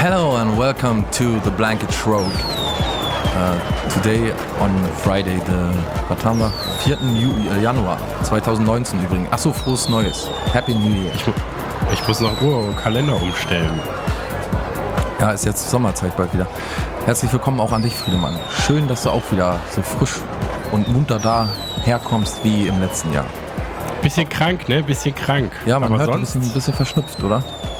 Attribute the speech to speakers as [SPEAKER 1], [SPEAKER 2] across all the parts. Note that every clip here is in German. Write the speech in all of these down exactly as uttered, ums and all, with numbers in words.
[SPEAKER 1] Hello and welcome to the Blanket Shrove. Uh, today on Friday, the, was haben wir? vierten Januar zweitausendneunzehn übrigens. Achso, frohes Neues. Happy New Year.
[SPEAKER 2] Ich, ich muss noch Uhr und Kalender umstellen.
[SPEAKER 1] Ja, ist jetzt Sommerzeit bald wieder. Herzlich willkommen auch an dich, Friedemann. Schön, dass du auch wieder so frisch und munter da herkommst wie im letzten Jahr.
[SPEAKER 2] Bisschen krank, ne? Bisschen krank.
[SPEAKER 1] Ja, man
[SPEAKER 2] aber
[SPEAKER 1] hört
[SPEAKER 2] sonst
[SPEAKER 1] ein bisschen, ein bisschen verschnupft, oder?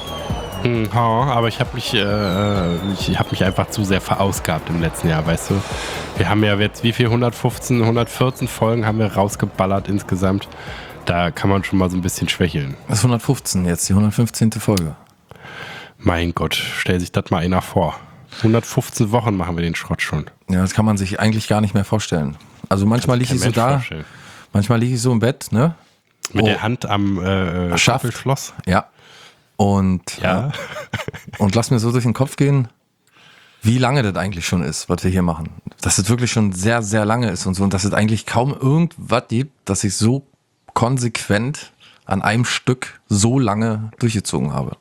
[SPEAKER 2] Ja, aber ich habe mich, äh, ich habe mich einfach zu sehr verausgabt im letzten Jahr, weißt du. Wir haben ja jetzt wie viel, hundertfünfzehn, hundertvierzehn Folgen haben wir rausgeballert insgesamt. Da kann man schon mal so ein bisschen schwächeln.
[SPEAKER 1] Das ist hundertfünfzehn jetzt, die hundertfünfzehnte Folge.
[SPEAKER 2] Mein Gott, stell sich das mal einer vor. hundertfünfzehn Wochen machen wir den Schrott schon.
[SPEAKER 1] Ja, das kann man sich eigentlich gar nicht mehr vorstellen. Also manchmal liege ich so da, vorstellen. manchmal liege ich so im Bett, ne?
[SPEAKER 2] Mit
[SPEAKER 1] oh.
[SPEAKER 2] der Hand am äh, Schaffelschloss.
[SPEAKER 1] Ja. Und,
[SPEAKER 2] ja.
[SPEAKER 1] äh, und lass mir so durch den Kopf gehen, wie lange das eigentlich schon ist, was wir hier machen. Dass es wirklich schon sehr, sehr lange ist und so. Und dass es eigentlich kaum irgendwas gibt, dass ich so konsequent an einem Stück so lange durchgezogen habe.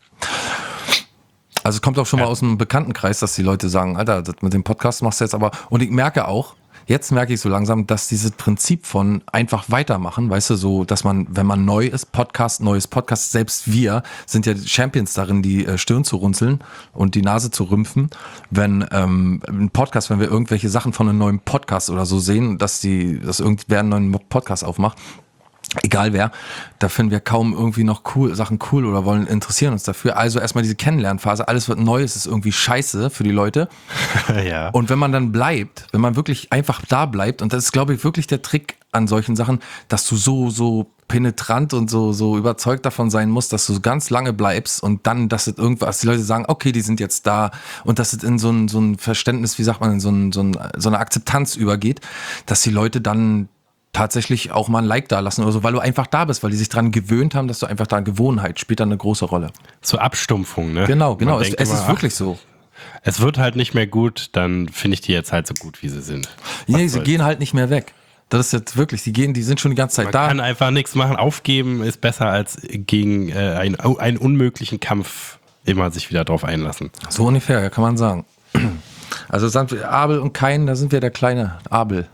[SPEAKER 1] Also es kommt auch schon ja. mal aus dem Bekanntenkreis, dass die Leute sagen, Alter, das mit dem Podcast machst du jetzt aber. Und ich merke auch, jetzt merke ich so langsam, dass dieses Prinzip von einfach weitermachen, weißt du, so, dass man, wenn man neu ist, Podcast, neues Podcast, selbst wir sind ja Champions darin, die Stirn zu runzeln und die Nase zu rümpfen, wenn ähm, ein Podcast, wenn wir irgendwelche Sachen von einem neuen Podcast oder so sehen, dass die, dass irgendwer einen neuen Podcast aufmacht, egal wer, da finden wir kaum irgendwie noch cool, Sachen cool oder wollen interessieren uns dafür. Also erstmal diese Kennenlernphase, alles wird neu, es ist irgendwie scheiße für die Leute.
[SPEAKER 2] Ja.
[SPEAKER 1] Und wenn man dann bleibt, wenn man wirklich einfach da bleibt, und das ist, glaube ich, wirklich der Trick an solchen Sachen, dass du so, so penetrant und so, so überzeugt davon sein musst, dass du ganz lange bleibst und dann, dass es irgendwas, die Leute sagen, okay, die sind jetzt da und dass es in so ein, so ein Verständnis, wie sagt man, in so, ein, so, ein, so eine Akzeptanz übergeht, dass die Leute dann tatsächlich auch mal ein Like da lassen oder so, weil du einfach da bist, weil die sich dran gewöhnt haben, dass du einfach da Gewohnheit spielt dann eine große Rolle.
[SPEAKER 2] So Abstumpfung, ne?
[SPEAKER 1] Genau, genau, es, es
[SPEAKER 2] immer,
[SPEAKER 1] ist wirklich
[SPEAKER 2] ach,
[SPEAKER 1] so.
[SPEAKER 2] Es wird halt nicht mehr gut, dann finde ich die jetzt halt so gut, wie sie sind.
[SPEAKER 1] Was nee, sie soll's? Gehen halt nicht mehr weg. Das ist jetzt wirklich, die gehen, die sind schon die ganze Zeit
[SPEAKER 2] Man
[SPEAKER 1] da.
[SPEAKER 2] Man kann einfach nichts machen, aufgeben ist besser als gegen äh, einen, einen unmöglichen Kampf immer sich wieder drauf einlassen.
[SPEAKER 1] So ungefähr, ja, kann man sagen. Also sind wir Abel und Kain, da sind wir der kleine Abel.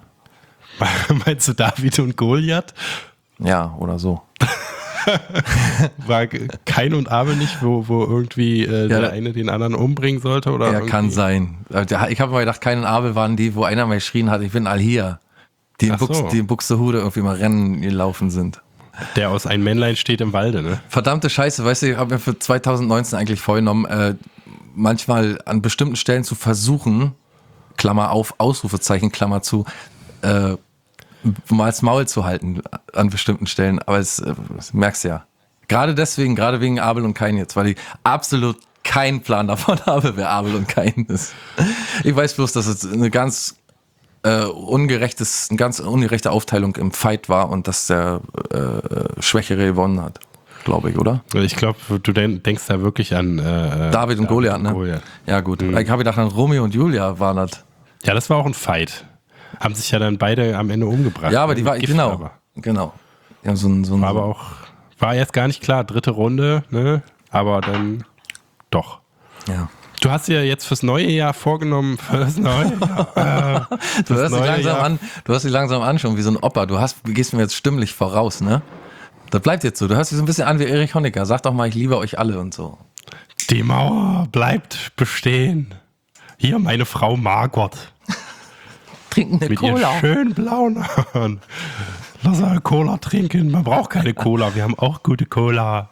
[SPEAKER 2] Meinst du David und Goliath?
[SPEAKER 1] Ja, oder so.
[SPEAKER 2] War Kain und Abel nicht, wo, wo irgendwie äh,
[SPEAKER 1] ja,
[SPEAKER 2] der eine den anderen umbringen sollte? Oder
[SPEAKER 1] ja,
[SPEAKER 2] irgendwie?
[SPEAKER 1] Kann sein. Ich habe mal gedacht, Kain und Abel waren die, wo einer mal geschrien hat, ich bin all hier. Die in, Buchs,
[SPEAKER 2] so.
[SPEAKER 1] die in Buxtehude irgendwie mal Rennen gelaufen sind.
[SPEAKER 2] Der aus Ein Männlein steht im Walde, ne?
[SPEAKER 1] Verdammte Scheiße, weißt du, ich habe mir für zweitausendneunzehn eigentlich vorgenommen, äh, manchmal an bestimmten Stellen zu versuchen, Klammer auf, Ausrufezeichen, Klammer zu, äh, mal das Maul zu halten an bestimmten Stellen, aber es, das merkst du ja. Gerade deswegen, gerade wegen Abel und Kain jetzt, weil ich absolut keinen Plan davon habe, wer Abel und Kain ist. Ich weiß bloß, dass es eine ganz äh, ungerechtes, eine ganz ungerechte Aufteilung im Fight war und dass der äh, Schwächere gewonnen hat, glaube ich, oder?
[SPEAKER 2] Ich glaube, du denkst da wirklich an äh,
[SPEAKER 1] David, David und Goliath, ne? Goliath. Ja gut, mhm. Ich habe gedacht, an Romeo und Julia waren das.
[SPEAKER 2] Ja, das war auch ein Fight. Haben sich ja dann beide am Ende umgebracht.
[SPEAKER 1] Ja, aber die war,
[SPEAKER 2] Gift
[SPEAKER 1] genau,
[SPEAKER 2] aber.
[SPEAKER 1] genau. Ja, so ein, so ein,
[SPEAKER 2] war aber auch, war jetzt gar nicht klar, dritte Runde, ne? Aber dann doch.
[SPEAKER 1] Ja.
[SPEAKER 2] Du hast dir jetzt fürs neue Jahr vorgenommen, für das neue Jahr. Äh,
[SPEAKER 1] du, hörst dich langsam Jahr. An, du hörst dich langsam an schon wie so ein Opa. Du hast, gehst mir jetzt stimmlich voraus, ne? Das bleibt jetzt so. Du hörst dich so ein bisschen an wie Erich Honecker. Sag doch mal, ich liebe euch alle und so.
[SPEAKER 2] Die Mauer bleibt bestehen. Hier meine Frau Margot.
[SPEAKER 1] Trinken eine
[SPEAKER 2] mit
[SPEAKER 1] Cola.
[SPEAKER 2] Mit schön blauen Haaren. Lass mal Cola trinken. Man braucht keine Cola. Wir haben auch gute Cola.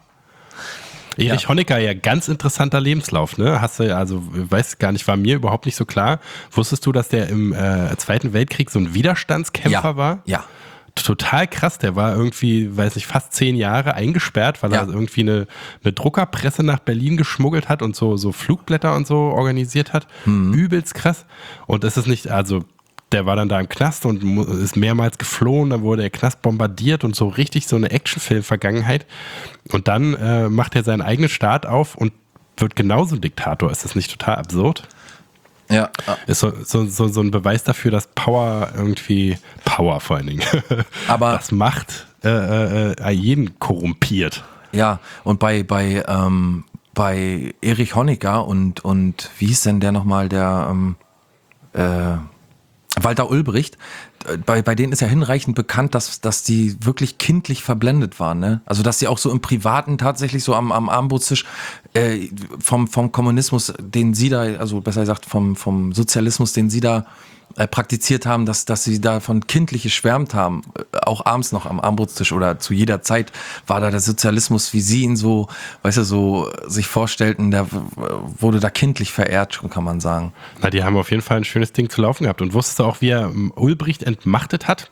[SPEAKER 2] Erich ja. Honecker, ja, ganz interessanter Lebenslauf, ne? Hast du, also, weiß gar nicht, war mir überhaupt nicht so klar. Wusstest du, dass der im äh, Zweiten Weltkrieg so ein Widerstandskämpfer
[SPEAKER 1] ja.
[SPEAKER 2] war?
[SPEAKER 1] Ja.
[SPEAKER 2] Total krass, der war irgendwie, weiß nicht, fast zehn Jahre eingesperrt, weil ja. er irgendwie eine, eine Druckerpresse nach Berlin geschmuggelt hat und so, so Flugblätter und so organisiert hat. Mhm. Übelst krass. Und das ist nicht, also der war dann da im Knast und ist mehrmals geflohen, dann wurde der Knast bombardiert und so richtig so eine Actionfilm-Vergangenheit. Und dann äh, macht er seinen eigenen Staat auf und wird genauso ein Diktator. Ist das nicht total absurd?
[SPEAKER 1] Ja.
[SPEAKER 2] Ist so, so, so, so ein Beweis dafür, dass Power irgendwie, Power vor allen Dingen,
[SPEAKER 1] aber
[SPEAKER 2] das Macht äh, äh, jeden korrumpiert.
[SPEAKER 1] Ja, und bei, bei, ähm, bei Erich Honecker und, und wie hieß denn der nochmal, der ähm, äh, Walter Ulbricht, bei, bei denen ist ja hinreichend bekannt, dass, dass die wirklich kindlich verblendet waren. Ne? Also dass sie auch so im Privaten tatsächlich so am, am Abendbrotstisch äh, vom, vom Kommunismus, den sie da, also besser gesagt vom, vom Sozialismus, den sie da äh, praktiziert haben, dass, dass sie davon kindlich geschwärmt haben, auch abends noch am Abendbrotstisch oder zu jeder Zeit war da der Sozialismus, wie sie ihn so, weißt du, so sich vorstellten, der wurde da kindlich verehrt, schon kann man sagen.
[SPEAKER 2] Na, die haben auf jeden Fall ein schönes Ding zu laufen gehabt. Und wusstest du auch, wie er Ulbricht entmachtet hat?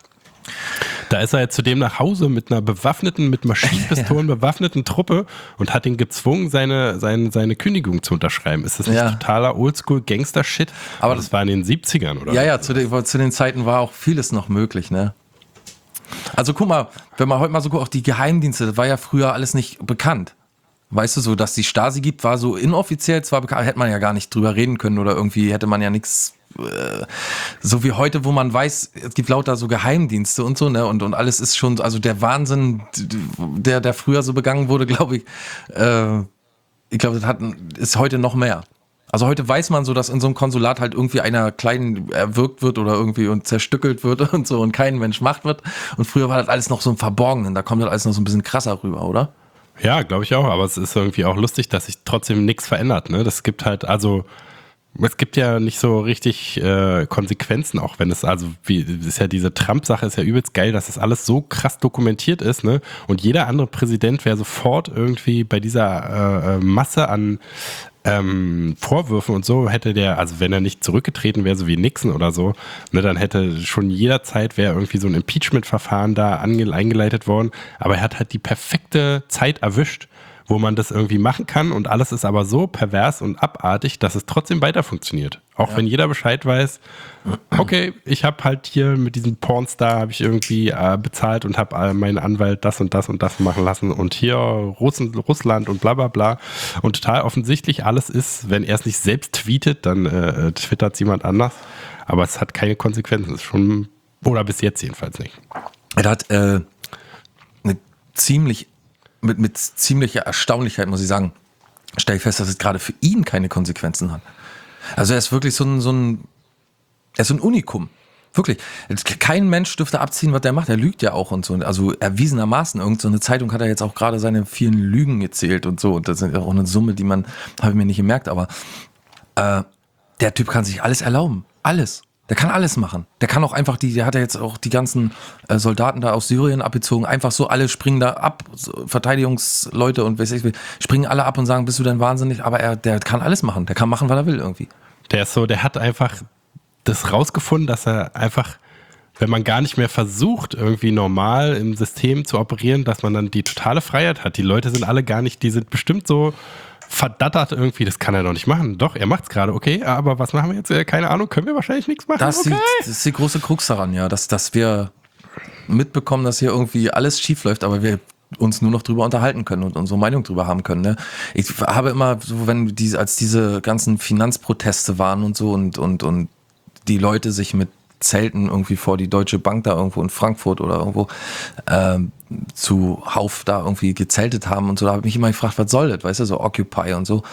[SPEAKER 2] Da ist er jetzt zudem nach Hause mit einer bewaffneten, mit Maschinenpistolen ja. bewaffneten Truppe und hat ihn gezwungen, seine, seine, seine Kündigung zu unterschreiben. Ist das nicht ja. totaler Oldschool-Gangster-Shit? Aber das war in den siebzigern, oder?
[SPEAKER 1] Ja, ja, zu den, zu den Zeiten war auch vieles noch möglich, ne? Also guck mal, wenn man heute mal so guckt, auch die Geheimdienste, das war ja früher alles nicht bekannt. Weißt du, so, dass die Stasi gibt, war so inoffiziell zwar bekannt, hätte man ja gar nicht drüber reden können oder irgendwie hätte man ja nichts, äh, so wie heute, wo man weiß, es gibt lauter so Geheimdienste und so, ne, und, und alles ist schon, also der Wahnsinn, der, der früher so begangen wurde, glaube ich, äh, ich glaube, das hat, ist heute noch mehr. Also heute weiß man so, dass in so einem Konsulat halt irgendwie einer klein erwürgt wird oder irgendwie und zerstückelt wird und so und kein Mensch macht wird. Und früher war das alles noch so im Verborgenen, da kommt das alles noch so ein bisschen krasser rüber, oder?
[SPEAKER 2] Ja, glaube ich auch, aber es ist irgendwie auch lustig, dass sich trotzdem nichts verändert, ne? Das gibt halt, also es gibt ja nicht so richtig äh, Konsequenzen, auch wenn es, also wie ist ja diese Trump-Sache ist ja übelst geil, dass das alles so krass dokumentiert ist, ne? Und jeder andere Präsident wäre sofort irgendwie bei dieser äh, Masse an ähm, Vorwürfen und so, hätte der, also wenn er nicht zurückgetreten wäre, so wie Nixon oder so, ne, dann hätte schon jederzeit wäre irgendwie so ein Impeachment-Verfahren da ange- eingeleitet worden, aber er hat halt die perfekte Zeit erwischt, wo man das irgendwie machen kann und alles ist aber so pervers und abartig, dass es trotzdem weiter funktioniert. Auch ja. wenn jeder Bescheid weiß, okay, ich habe halt hier mit diesem Pornstar habe ich irgendwie äh, bezahlt und habe äh, meinen Anwalt das und das und das machen lassen und hier Russen, Russland und bla bla bla. Und total offensichtlich alles ist, wenn er es nicht selbst tweetet, dann äh, twittert es jemand anders. Aber es hat keine Konsequenzen. Es ist schon, oder bis jetzt jedenfalls nicht.
[SPEAKER 1] Er hat äh, eine ziemlich Mit, mit ziemlicher Erstaunlichkeit, muss ich sagen, stelle ich fest, dass es gerade für ihn keine Konsequenzen hat. Also er ist wirklich so ein, so ein, er ist so ein Unikum. Wirklich. Kein Mensch dürfte abziehen, was der macht. Er lügt ja auch und so. Also erwiesenermaßen. Irgend so eine Zeitung hat er jetzt auch gerade seine vielen Lügen gezählt und so. Und das ist auch eine Summe, die man, habe ich mir nicht gemerkt, aber äh, der Typ kann sich alles erlauben. Alles. Der kann alles machen. Der kann auch einfach die, der hat ja jetzt auch die ganzen äh, Soldaten da aus Syrien abgezogen. Einfach so, alle springen da ab, so, Verteidigungsleute und weiß ich, springen alle ab und sagen, bist du denn wahnsinnig? Aber er, der kann alles machen. Der kann machen, was er will irgendwie.
[SPEAKER 2] Der ist so, der hat einfach das rausgefunden, dass er einfach, wenn man gar nicht mehr versucht, irgendwie normal im System zu operieren, dass man dann die totale Freiheit hat. Die Leute sind alle gar nicht, die sind bestimmt so verdattert irgendwie, das kann er doch nicht machen. Doch, er macht es gerade, okay, aber was machen wir jetzt? Keine Ahnung, können wir wahrscheinlich nichts machen.
[SPEAKER 1] Das,
[SPEAKER 2] okay.
[SPEAKER 1] die, das ist die große Krux daran, ja, dass, dass wir mitbekommen, dass hier irgendwie alles schief läuft, aber wir uns nur noch drüber unterhalten können und unsere Meinung drüber haben können. Ne? Ich habe immer so, wenn die, als diese ganzen Finanzproteste waren und so und, und, und die Leute sich mit Zelten irgendwie vor die Deutsche Bank da irgendwo in Frankfurt oder irgendwo ähm, zu Hauf da irgendwie gezeltet haben und so, da habe ich mich immer gefragt, was soll das, weißt du, so Occupy und so.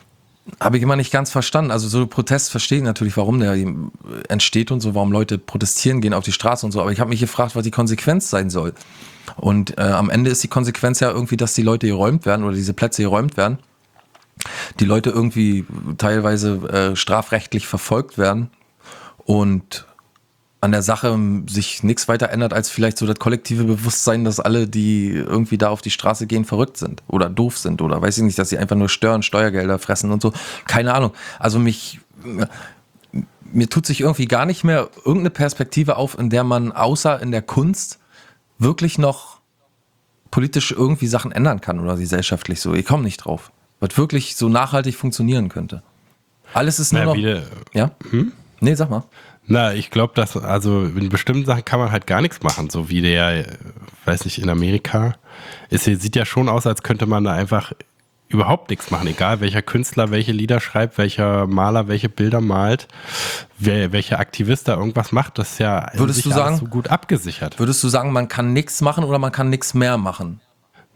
[SPEAKER 1] Habe ich immer nicht ganz verstanden. Also so Protest verstehe ich natürlich, warum der entsteht und so, warum Leute protestieren, gehen auf die Straße und so, aber ich habe mich gefragt, was die Konsequenz sein soll. Und äh, am Ende ist die Konsequenz ja irgendwie, dass die Leute geräumt werden oder diese Plätze geräumt werden, die Leute irgendwie teilweise äh, strafrechtlich verfolgt werden und an der Sache sich nichts weiter ändert, als vielleicht so das kollektive Bewusstsein, dass alle, die irgendwie da auf die Straße gehen, verrückt sind oder doof sind oder weiß ich nicht, dass sie einfach nur stören, Steuergelder fressen und so. Keine Ahnung. Also mich, mir tut sich irgendwie gar nicht mehr irgendeine Perspektive auf, in der man außer in der Kunst wirklich noch politisch irgendwie Sachen ändern kann oder gesellschaftlich so. Ich komme nicht drauf. Was wirklich so nachhaltig funktionieren könnte. Alles ist nur
[SPEAKER 2] Na,
[SPEAKER 1] noch...
[SPEAKER 2] wieder,
[SPEAKER 1] ja?
[SPEAKER 2] Hm?
[SPEAKER 1] Nee, sag mal.
[SPEAKER 2] Na, ich glaube, dass, also in bestimmten Sachen kann man halt gar nichts machen, so wie der, weiß nicht, in Amerika. Es sieht ja schon aus, als könnte man da einfach überhaupt nichts machen, egal welcher Künstler welche Lieder schreibt, welcher Maler welche Bilder malt, wer, welcher Aktivist da irgendwas macht, das ist ja
[SPEAKER 1] würdest du sagen,
[SPEAKER 2] so gut abgesichert.
[SPEAKER 1] Würdest du sagen, man kann nichts machen oder man kann nichts mehr machen?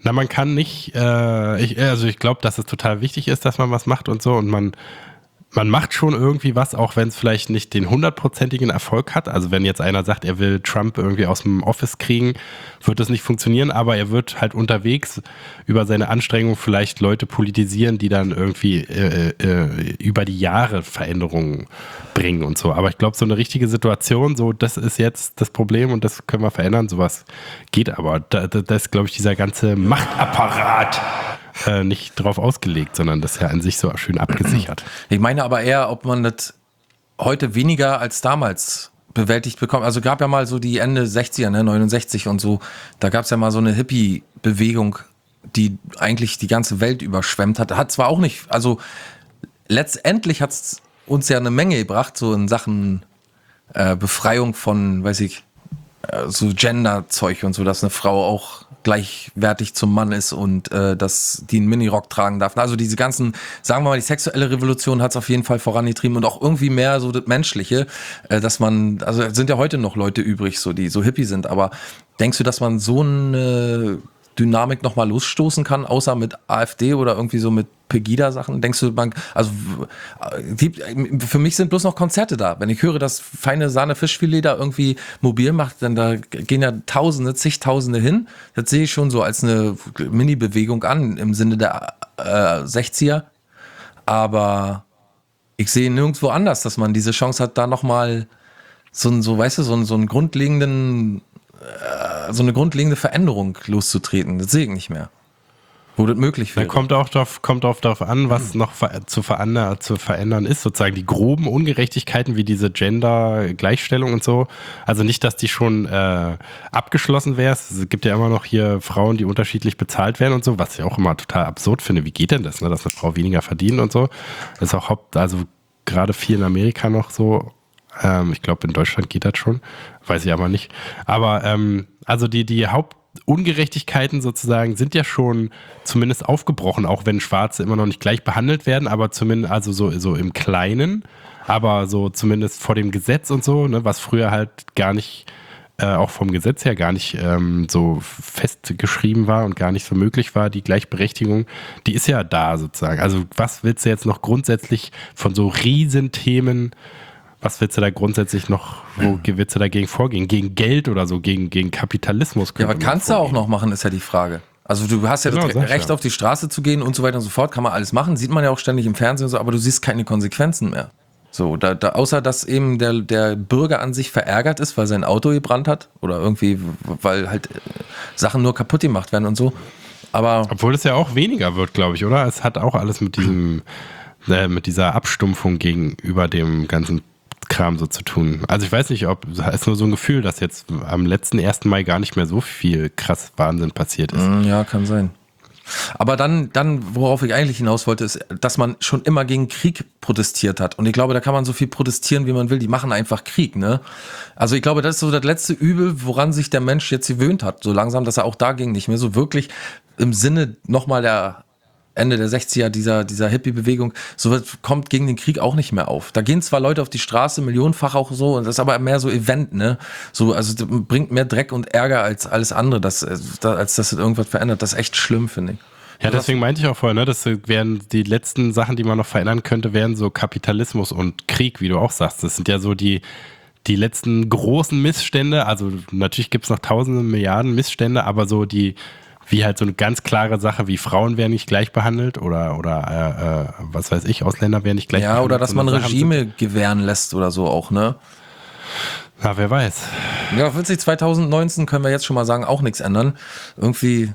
[SPEAKER 2] Na, man kann nicht, äh, ich, also ich glaube, dass es total wichtig ist, dass man was macht und so und man Man macht schon irgendwie was, auch wenn es vielleicht nicht den hundertprozentigen Erfolg hat. Also wenn jetzt einer sagt, er will Trump irgendwie aus dem Office kriegen, wird das nicht funktionieren, aber er wird halt unterwegs über seine Anstrengungen vielleicht Leute politisieren, die dann irgendwie äh, äh, über die Jahre Veränderungen bringen und so. Aber ich glaube, so eine richtige Situation, so das ist jetzt das Problem und das können wir verändern, sowas geht aber. Da, da, das ist, glaube ich, dieser ganze Machtapparat Äh, nicht drauf ausgelegt, sondern das ist ja an sich so schön abgesichert.
[SPEAKER 1] Ich meine aber eher, ob man das heute weniger als damals bewältigt bekommt. Also gab ja mal so die Ende sechziger, ne, neunundsechzig und so, da gab es ja mal so eine Hippie-Bewegung, die eigentlich die ganze Welt überschwemmt hat. Hat zwar auch nicht, also letztendlich hat es uns ja eine Menge gebracht, so in Sachen äh, Befreiung von, weiß ich, äh, so Gender-Zeug und so, dass eine Frau auch gleichwertig zum Mann ist und äh, dass die einen Minirock tragen darf. Also diese ganzen, sagen wir mal, die sexuelle Revolution hat es auf jeden Fall vorangetrieben und auch irgendwie mehr so das Menschliche, äh, dass man, also es sind ja heute noch Leute übrig, so die so hippie sind, aber denkst du, dass man so eine Dynamik nochmal losstoßen kann, außer mit AfD oder irgendwie so mit Pegida-Sachen? Denkst du, man, also die, für mich sind bloß noch Konzerte da. Wenn ich höre, dass feine Sahne Fischfilet da irgendwie mobil macht, dann da gehen ja Tausende, zigtausende hin. Das sehe ich schon so als eine Mini-Bewegung an, im Sinne der äh, sechziger. Aber ich sehe nirgendwo anders, dass man diese Chance hat, da nochmal so, so, weißt du, so, so einen grundlegenden so eine grundlegende Veränderung loszutreten. Das sehe ich nicht mehr. Wo das möglich wäre.
[SPEAKER 2] Da kommt auch drauf, kommt auch darauf an, was noch ver- zu, verändern, zu verändern ist. Sozusagen die groben Ungerechtigkeiten wie diese Gender-Gleichstellung und so. Also nicht, dass die schon äh, abgeschlossen wäre. Es gibt ja immer noch hier Frauen, die unterschiedlich bezahlt werden und so, was ich auch immer total absurd finde. Wie geht denn das, ne? Dass eine Frau weniger verdient und so? Das ist auch Haupt, also gerade viel in Amerika noch so. Ähm, ich glaube, in Deutschland geht das schon. Weiß ich aber nicht. Aber ähm, also die, die Hauptungerechtigkeiten sozusagen sind ja schon zumindest aufgebrochen, auch wenn Schwarze immer noch nicht gleich behandelt werden, aber zumindest, also so, so im Kleinen, aber so zumindest vor dem Gesetz und so, ne, was früher halt gar nicht, äh, auch vom Gesetz her gar nicht ähm, so festgeschrieben war und gar nicht so möglich war, die Gleichberechtigung, die ist ja da sozusagen. Also was willst du jetzt noch grundsätzlich von so Riesenthemen, was willst du da grundsätzlich noch, wo willst du dagegen vorgehen? Gegen Geld oder so, gegen, gegen Kapitalismus?
[SPEAKER 1] Ja, aber kannst du auch noch machen, ist ja die Frage. Also du hast ja
[SPEAKER 2] genau,
[SPEAKER 1] das Recht,
[SPEAKER 2] ja.
[SPEAKER 1] auf die Straße zu gehen und so weiter und so fort, kann man alles machen, sieht man ja auch ständig im Fernsehen und so, aber du siehst keine Konsequenzen mehr. So, da, da, außer dass eben der, der Bürger an sich verärgert ist, weil sein Auto gebrannt hat oder irgendwie, weil halt Sachen nur kaputt gemacht werden und so. Aber
[SPEAKER 2] obwohl es ja auch weniger wird, glaube ich, oder? Es hat auch alles mit diesem, äh, mit dieser Abstumpfung gegenüber dem ganzen Kram so zu tun. Also ich weiß nicht, ob es ist nur so ein Gefühl, dass jetzt am letzten ersten Mai gar nicht mehr so viel krass Wahnsinn passiert ist.
[SPEAKER 1] Ja, kann sein. Aber dann, dann, worauf ich eigentlich hinaus wollte, ist, dass man schon immer gegen Krieg protestiert hat. Und ich glaube, da kann man so viel protestieren, wie man will. Die machen einfach Krieg, ne? Also ich glaube, das ist so das letzte Übel, woran sich der Mensch jetzt gewöhnt hat. So langsam, dass er auch dagegen nicht mehr so wirklich im Sinne nochmal der Ende der sechziger, dieser, dieser Hippie-Bewegung, so kommt gegen den Krieg auch nicht mehr auf. Da gehen zwar Leute auf die Straße, millionenfach auch so, und das ist aber mehr so Event, ne? So, also das bringt mehr Dreck und Ärger als alles andere, das, als dass das irgendwas verändert. Das ist echt schlimm, finde ich.
[SPEAKER 2] Ja, deswegen meinte ich auch vorher, ne, das wären die letzten Sachen, die man noch verändern könnte, wären so Kapitalismus und Krieg, wie du auch sagst. Das sind ja so die, die letzten großen Missstände. Also natürlich gibt es noch tausende Milliarden Missstände, aber so die, wie halt so eine ganz klare Sache, wie Frauen werden nicht gleich behandelt oder, oder äh, was weiß ich, Ausländer werden nicht gleich
[SPEAKER 1] ja,
[SPEAKER 2] behandelt.
[SPEAKER 1] Ja, oder dass
[SPEAKER 2] so
[SPEAKER 1] man
[SPEAKER 2] Sachen
[SPEAKER 1] Regime
[SPEAKER 2] sind.
[SPEAKER 1] gewähren lässt oder so auch, ne?
[SPEAKER 2] Ja, wer weiß.
[SPEAKER 1] Ja, wird sich zwanzig neunzehn, können wir jetzt schon mal sagen, auch nichts ändern. Irgendwie,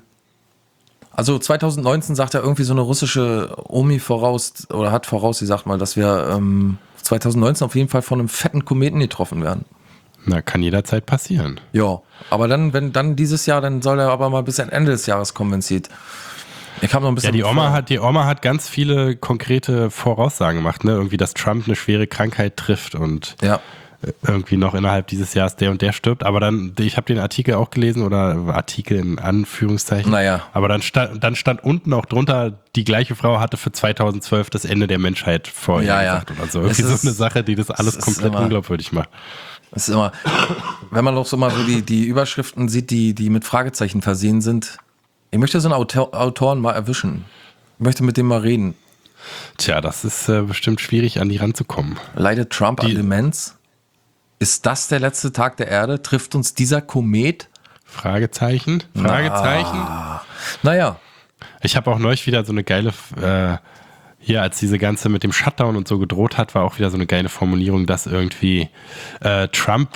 [SPEAKER 1] also zwanzig neunzehn sagt ja irgendwie so eine russische Omi voraus, oder hat voraus, sie sagt mal, dass wir ähm, zwanzig neunzehn auf jeden Fall von einem fetten Kometen getroffen werden.
[SPEAKER 2] Na, kann jederzeit passieren.
[SPEAKER 1] Ja, aber dann, wenn dann dieses Jahr, dann soll er aber mal bis Ende des Jahres kommen, wenn es sieht. Ich habe noch ein bisschen.
[SPEAKER 2] Ja, die Oma hat, die Oma hat ganz viele konkrete Voraussagen gemacht, ne? Irgendwie, dass Trump eine schwere Krankheit trifft und
[SPEAKER 1] ja.
[SPEAKER 2] irgendwie noch innerhalb dieses Jahres der und der stirbt. Aber dann, ich habe den Artikel auch gelesen oder Artikel in Anführungszeichen.
[SPEAKER 1] Naja.
[SPEAKER 2] Aber dann stand, dann stand unten auch drunter, die gleiche Frau hatte für zweitausendzwölf das Ende der Menschheit vorhergesagt
[SPEAKER 1] ja, ja.
[SPEAKER 2] oder so. Irgendwie
[SPEAKER 1] ist,
[SPEAKER 2] so eine Sache, die das alles komplett
[SPEAKER 1] immer,
[SPEAKER 2] unglaubwürdig macht.
[SPEAKER 1] Es ist immer, wenn man doch so mal so die, die Überschriften sieht, die, die mit Fragezeichen versehen sind, Ich möchte so einen Autor, Autoren mal erwischen. Ich möchte mit dem mal reden.
[SPEAKER 2] Tja, das ist äh, bestimmt schwierig, an die ranzukommen.
[SPEAKER 1] Leidet Trump
[SPEAKER 2] Die-
[SPEAKER 1] an Demenz? Ist das der letzte Tag der Erde? Trifft uns dieser Komet?
[SPEAKER 2] Fragezeichen? Fragezeichen?
[SPEAKER 1] Ah, naja,
[SPEAKER 2] Ich habe auch neulich wieder so eine geile, äh, hier als diese ganze mit dem Shutdown und so gedroht hat, war auch wieder so eine geile Formulierung, dass irgendwie äh, Trump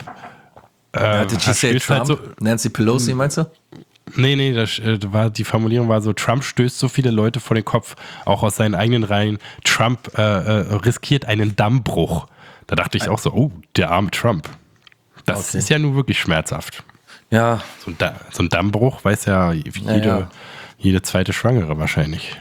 [SPEAKER 2] äh,
[SPEAKER 1] did she say
[SPEAKER 2] stößt
[SPEAKER 1] Trump?
[SPEAKER 2] halt so,
[SPEAKER 1] Nancy Pelosi, meinst du?
[SPEAKER 2] nee, nee, das äh, war, die Formulierung war so, Trump stößt so viele Leute vor den Kopf, auch aus seinen eigenen Reihen. Trump äh, äh, riskiert einen Dammbruch. Da dachte ich auch so, oh, der arme Trump. Das
[SPEAKER 1] Okay.
[SPEAKER 2] ist ja nun wirklich schmerzhaft.
[SPEAKER 1] Ja,
[SPEAKER 2] So ein, da so ein Dammbruch weiß ja jede,
[SPEAKER 1] Ja, ja.
[SPEAKER 2] jede zweite Schwangere wahrscheinlich.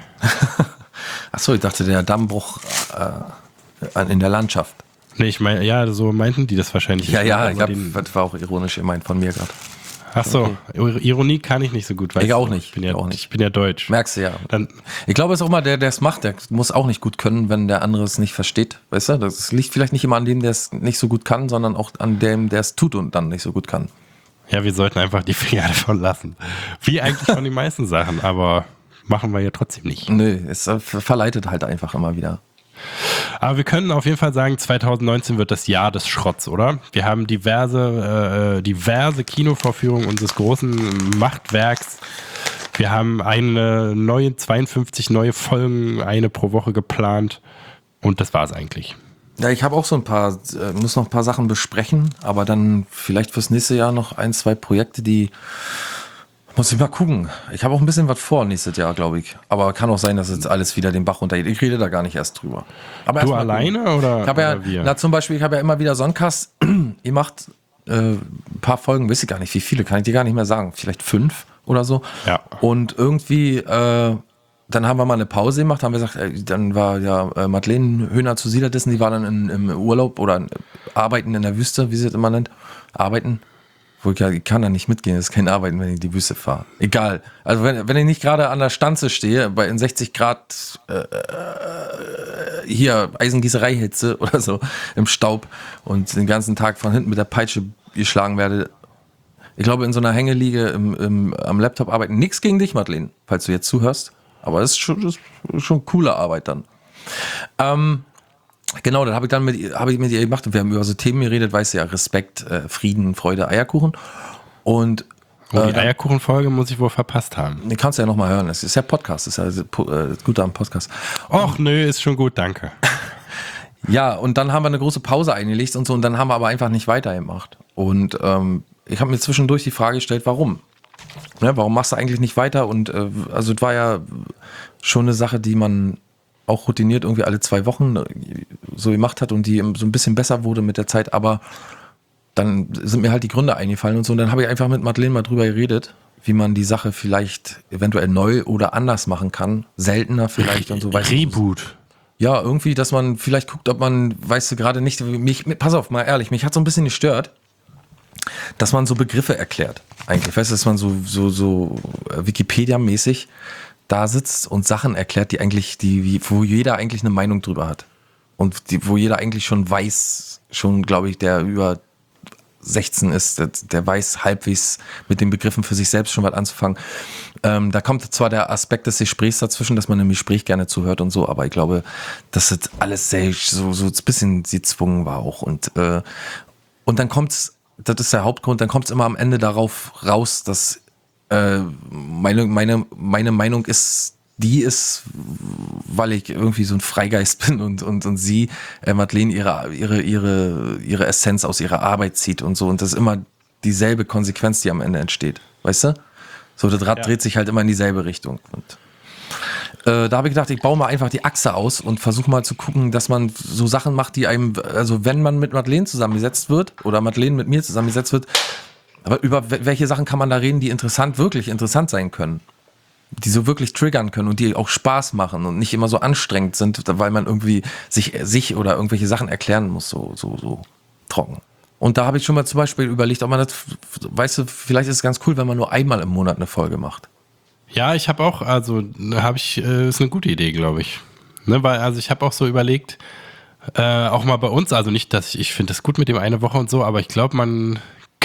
[SPEAKER 1] achso, ich dachte, der Dammbruch äh, in der Landschaft.
[SPEAKER 2] Nee, ich meine, ja, so meinten die das wahrscheinlich.
[SPEAKER 1] Ja, ja,
[SPEAKER 2] Aber
[SPEAKER 1] ich hab,
[SPEAKER 2] den-
[SPEAKER 1] das war auch ironisch gemeint von mir gerade.
[SPEAKER 2] Ach so, Ironie kann ich nicht so gut. weißt
[SPEAKER 1] Ich auch
[SPEAKER 2] du.
[SPEAKER 1] nicht,
[SPEAKER 2] Ich bin ja,
[SPEAKER 1] ich auch nicht.
[SPEAKER 2] Ich bin ja deutsch.
[SPEAKER 1] Merkst du ja.
[SPEAKER 2] Dann,
[SPEAKER 1] Ich glaube, es ist auch mal der, der es macht, der muss auch nicht gut können, wenn der andere es nicht versteht. Weißt du, das liegt vielleicht nicht immer an dem, der es nicht so gut kann, sondern auch an dem, der es tut und dann nicht so gut kann.
[SPEAKER 2] ja, wir sollten einfach die Finger davon lassen. Wie eigentlich von den meisten Sachen, aber machen wir ja trotzdem nicht.
[SPEAKER 1] Nö, es äh, verleitet halt einfach immer wieder.
[SPEAKER 2] Aber wir können auf jeden Fall sagen, zwanzig neunzehn wird das Jahr des Schrotts, oder? Wir haben diverse, äh, diverse Kinovorführungen unseres großen Machtwerks. Wir haben eine neue, zweiundfünfzig neue Folgen, eine pro Woche geplant. Und das war's eigentlich.
[SPEAKER 1] Ja, ich habe auch so ein paar, äh, muss noch ein paar Sachen besprechen, aber dann vielleicht fürs nächste Jahr noch ein, zwei Projekte, die muss ich mal gucken. Ich habe auch ein bisschen was vor nächstes Jahr, glaube ich. Aber kann auch sein, dass jetzt alles wieder den Bach runtergeht. Ich rede da gar nicht erst drüber. Aber
[SPEAKER 2] Du
[SPEAKER 1] erst mal gucken.
[SPEAKER 2] alleine oder,
[SPEAKER 1] Ich habe ja,
[SPEAKER 2] oder wir?
[SPEAKER 1] na zum Beispiel, ich habe ja immer wieder Sonnencast. Ihr macht äh, ein paar Folgen, weiß ich gar nicht, wie viele, kann ich dir gar nicht mehr sagen. Vielleicht fünf oder so.
[SPEAKER 2] Ja.
[SPEAKER 1] Und irgendwie, äh, dann haben wir mal eine Pause gemacht, haben wir gesagt, äh, dann war ja äh, Madeleine Höhner zu Siederdissen, die war dann in, im Urlaub oder in, arbeiten in der Wüste, wie sie es immer nennt. Arbeiten. Wo ich, ja, ich kann da nicht mitgehen, das ist kein Arbeiten, wenn ich in die Wüste fahre. Egal. Also wenn, wenn ich nicht gerade an der Stanze stehe, bei in sechzig Grad äh, hier Eisengießereihitze oder so im Staub und den ganzen Tag von hinten mit der Peitsche geschlagen werde. Ich glaube, in so einer Hängeliege im, im, am Laptop arbeiten. Nichts gegen dich, Madeleine, falls du jetzt zuhörst. Aber es ist schon, das ist schon coole Arbeit dann. Ähm, genau, dann habe ich dann mit, hab ich mit ihr gemacht und wir haben über so Themen geredet, weißt du ja, Respekt, äh, Frieden, Freude, Eierkuchen. Und
[SPEAKER 2] Oh, die
[SPEAKER 1] äh, dann-
[SPEAKER 2] Eierkuchenfolge muss ich wohl verpasst haben.
[SPEAKER 1] den kannst du ja nochmal hören. Es ist ja Podcast, das ist ja äh, das Gute am Podcast.
[SPEAKER 2] Och, nö, ist schon gut, danke.
[SPEAKER 1] Ja, und dann haben wir eine große Pause eingelegt und so, und dann haben wir aber einfach nicht weitergemacht. Und ähm, ich habe mir zwischendurch die Frage gestellt, warum? Ja, warum machst du eigentlich nicht weiter? Und äh, also es war ja schon eine Sache, die man auch routiniert irgendwie alle zwei Wochen äh, so gemacht hat und die so ein bisschen besser wurde mit der Zeit, aber dann sind mir halt die Gründe eingefallen und so, und dann habe ich einfach mit Madeleine mal drüber geredet, wie man die Sache vielleicht eventuell neu oder anders machen kann, seltener vielleicht und so weiter.
[SPEAKER 2] Reboot.
[SPEAKER 1] Ja, irgendwie, dass man vielleicht guckt, ob man, weißt du, gerade nicht, mich, pass auf, mal ehrlich, mich hat so ein bisschen gestört, dass man so Begriffe erklärt. Eigentlich, weißt du, dass man so, so, so Wikipedia-mäßig da sitzt und Sachen erklärt, die eigentlich, die, wo jeder eigentlich eine Meinung drüber hat. Und die, wo jeder eigentlich schon weiß, schon, glaube ich, der über sechzehn ist, der, der weiß halbwegs mit den Begriffen für sich selbst schon was anzufangen. Ähm, da kommt zwar der Aspekt des Gesprächs dazwischen, dass man im Gespräch gerne zuhört und so, aber ich glaube, dass das alles sehr, so, so ein bisschen gezwungen war auch. Und, äh, und dann kommt's, das ist der Hauptgrund, dann kommt es immer am Ende darauf raus, dass äh, meine, meine, meine Meinung ist, die ist, weil ich irgendwie so ein Freigeist bin und, und, und sie, äh, Madeleine, ihre, ihre, ihre, ihre Essenz aus ihrer Arbeit zieht und so. Und das ist immer dieselbe Konsequenz, die am Ende entsteht. Weißt du? So, das Rad
[SPEAKER 2] Ja.
[SPEAKER 1] dreht sich halt immer in dieselbe Richtung. Und äh, da habe ich gedacht, ich baue mal einfach die Achse aus und versuche mal zu gucken, dass man so Sachen macht, die einem, also wenn man mit Madeleine zusammengesetzt wird oder Madeleine mit mir zusammengesetzt wird, aber über wel- welche Sachen kann man da reden, die interessant, wirklich interessant sein können? Die so wirklich triggern können und die auch Spaß machen und nicht immer so anstrengend sind, weil man irgendwie sich, sich oder irgendwelche Sachen erklären muss, so, so, so trocken. Und da habe ich schon mal zum Beispiel überlegt, ob man das, weißt du, vielleicht ist es ganz cool, wenn man nur einmal im Monat eine Folge macht.
[SPEAKER 2] Ja, ich habe auch, also habe ich, äh, ist eine gute Idee, glaube ich. Ne, weil, also ich habe auch so überlegt, äh, auch mal bei uns, also nicht, dass ich, ich finde das gut mit dem eine Woche und so, aber ich glaube, man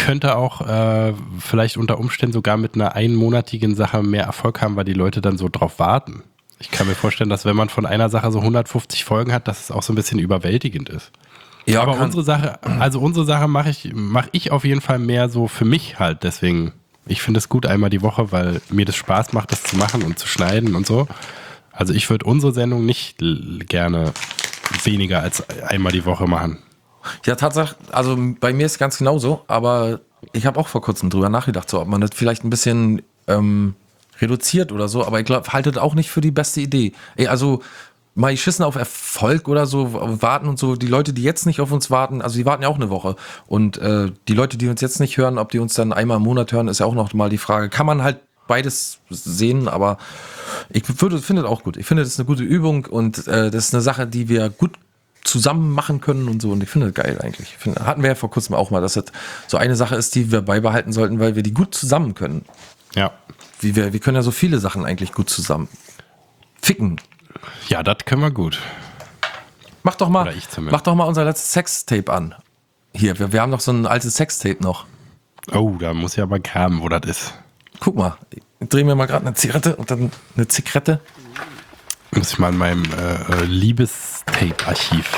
[SPEAKER 2] könnte auch äh, vielleicht unter Umständen sogar mit einer einmonatigen Sache mehr Erfolg haben, weil die Leute dann so drauf warten. Ich kann mir vorstellen, dass wenn man von einer Sache so hundertfünfzig Folgen hat, dass es auch so ein bisschen überwältigend ist. Ja, aber unsere Sache, also unsere Sache mache ich, mache ich auf jeden Fall mehr so für mich halt. Deswegen, ich finde es gut einmal die Woche, weil mir das Spaß macht, das zu machen und zu schneiden und so. Also ich würde unsere Sendung nicht l- gerne weniger als einmal die Woche machen.
[SPEAKER 1] Ja, Tatsache, also bei mir ist es ganz genauso, aber ich habe auch vor kurzem drüber nachgedacht, so ob man das vielleicht ein bisschen ähm, reduziert oder so, aber ich glaube, haltet auch nicht für die beste Idee. Ey, also mal geschissen auf Erfolg oder so, warten und so, die Leute, die jetzt nicht auf uns warten, also die warten ja auch eine Woche und äh, die Leute, die uns jetzt nicht hören, ob die uns dann einmal im Monat hören, ist ja auch noch mal die Frage. Kann man halt beides sehen, aber ich würde, finde das auch gut. Ich finde, das ist eine gute Übung und äh, das ist eine Sache, die wir gut zusammen machen können und so und ich finde das geil eigentlich. Ich finde, hatten wir ja vor kurzem auch mal, dass das so eine Sache ist, die wir beibehalten sollten, weil wir die gut zusammen können.
[SPEAKER 2] Ja.
[SPEAKER 1] Wie wir, wir können ja so viele Sachen eigentlich gut zusammen. Ficken.
[SPEAKER 2] Ja, das können wir gut.
[SPEAKER 1] Mach doch mal,
[SPEAKER 2] Oder ich zumindest.
[SPEAKER 1] mach doch mal unser letztes Sextape an. Hier, wir, wir haben noch so ein altes Sextape noch.
[SPEAKER 2] Oh, da muss ich aber graben, wo das ist.
[SPEAKER 1] Guck mal, ich drehe mir mal gerade eine Zigarette und dann eine Zigarette.
[SPEAKER 2] Muss ich mal in meinem äh, Liebestape-Archiv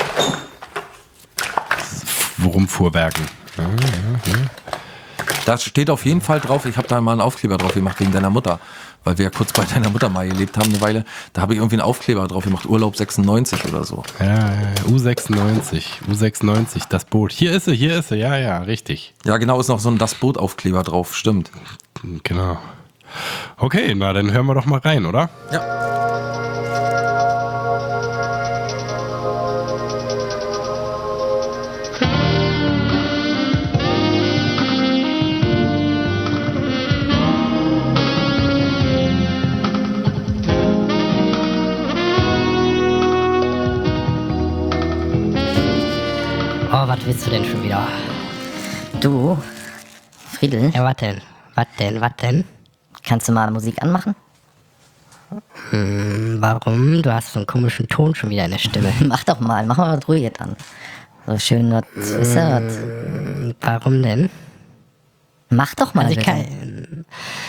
[SPEAKER 2] rumfuhrwerken. Ja, ja, ja.
[SPEAKER 1] Da steht auf jeden Fall drauf, ich habe da mal einen Aufkleber drauf gemacht wegen deiner Mutter, weil wir ja kurz bei deiner Mutter mal gelebt haben eine Weile. Da habe ich irgendwie einen Aufkleber drauf gemacht, Urlaub sechsundneunzig oder so.
[SPEAKER 2] Ja, ja, U sechsundneunzig, U sechsundneunzig, das Boot. Hier ist sie, hier ist sie, ja, ja, richtig.
[SPEAKER 1] Ja, genau, ist noch so ein Das Boot-Aufkleber drauf, stimmt.
[SPEAKER 2] Genau. Okay, na dann hören wir doch mal rein, oder?
[SPEAKER 1] Ja.
[SPEAKER 3] Oh, was willst du denn schon wieder?
[SPEAKER 4] Du, Friedel,
[SPEAKER 3] Ja, was denn? Was denn? Was denn?
[SPEAKER 4] kannst du mal Musik anmachen?
[SPEAKER 3] Hm, warum? Du hast so einen komischen Ton schon wieder in der Stimme.
[SPEAKER 4] Mach doch mal, mach mal was Ruhiges an. So schön, was, wisst ihr, was?
[SPEAKER 3] Warum denn?
[SPEAKER 4] Mach doch mal
[SPEAKER 3] Also ich
[SPEAKER 4] bitte.
[SPEAKER 3] kann...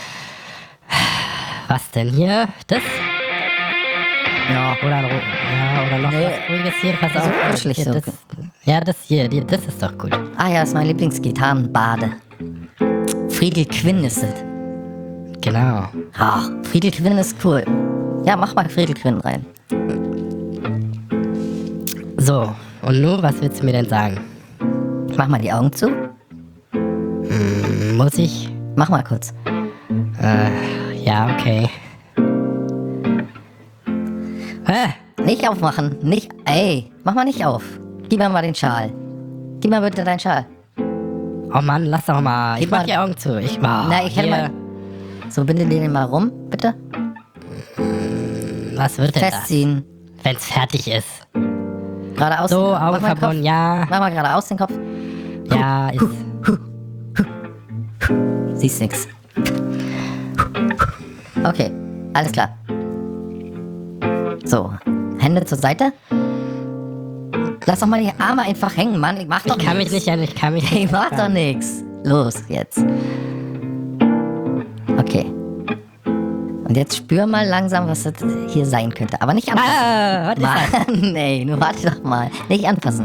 [SPEAKER 3] Was denn hier? Das?
[SPEAKER 4] Ja.
[SPEAKER 3] Oder, ein Ru- ja, oder noch
[SPEAKER 4] Nee.
[SPEAKER 3] was Ruhiges hier? Pass auf.
[SPEAKER 4] So kuschelig
[SPEAKER 3] Hier,
[SPEAKER 4] so.
[SPEAKER 3] das, ja, das hier, die- das ist doch gut.
[SPEAKER 4] Ah ja, ist mein Lieblingsgitarrenbade. Friedel Quinn ist es.
[SPEAKER 3] Genau.
[SPEAKER 4] Ach, Friedel Quinn ist cool. Ja, mach mal Friedel Quinn rein.
[SPEAKER 3] So, und nun, was willst du mir denn sagen?
[SPEAKER 4] Mach mal die Augen zu.
[SPEAKER 3] Hm, muss ich?
[SPEAKER 4] Mach mal kurz.
[SPEAKER 3] Ja, okay. Hä?
[SPEAKER 4] Nicht aufmachen, nicht, ey, mach mal nicht auf. Gib mir mal den Schal. Gib mir bitte deinen Schal.
[SPEAKER 3] Oh Mann, lass doch mal. Ich
[SPEAKER 4] Gib
[SPEAKER 3] mach
[SPEAKER 4] mal-
[SPEAKER 3] die Augen zu. Ich mach.
[SPEAKER 4] Na, ich hätte
[SPEAKER 3] hier.
[SPEAKER 4] mal. So, binde den mal rum, bitte.
[SPEAKER 3] Was wird denn das?
[SPEAKER 4] Festziehen.
[SPEAKER 3] Wenn's fertig ist.
[SPEAKER 4] Geradeaus.
[SPEAKER 3] So,
[SPEAKER 4] Mach mal
[SPEAKER 3] Augen
[SPEAKER 4] den Kopf.
[SPEAKER 3] verbunden, ja.
[SPEAKER 4] Mach mal geradeaus den Kopf.
[SPEAKER 3] Ja, ist.
[SPEAKER 4] Siehst nix. Okay, alles klar. So, Hände zur Seite. Lass doch mal die Arme einfach hängen, Mann. Ich mach doch
[SPEAKER 3] Ich kann mich
[SPEAKER 4] nix.
[SPEAKER 3] nicht, ich kann mich
[SPEAKER 4] Ich
[SPEAKER 3] nicht.
[SPEAKER 4] mach doch nix. Los, jetzt. Okay. Und jetzt spür mal langsam, was das hier sein könnte. Aber nicht anfassen.
[SPEAKER 3] Ah, was ist das?
[SPEAKER 4] Mann, nee, nur warte doch mal. Nicht anfassen.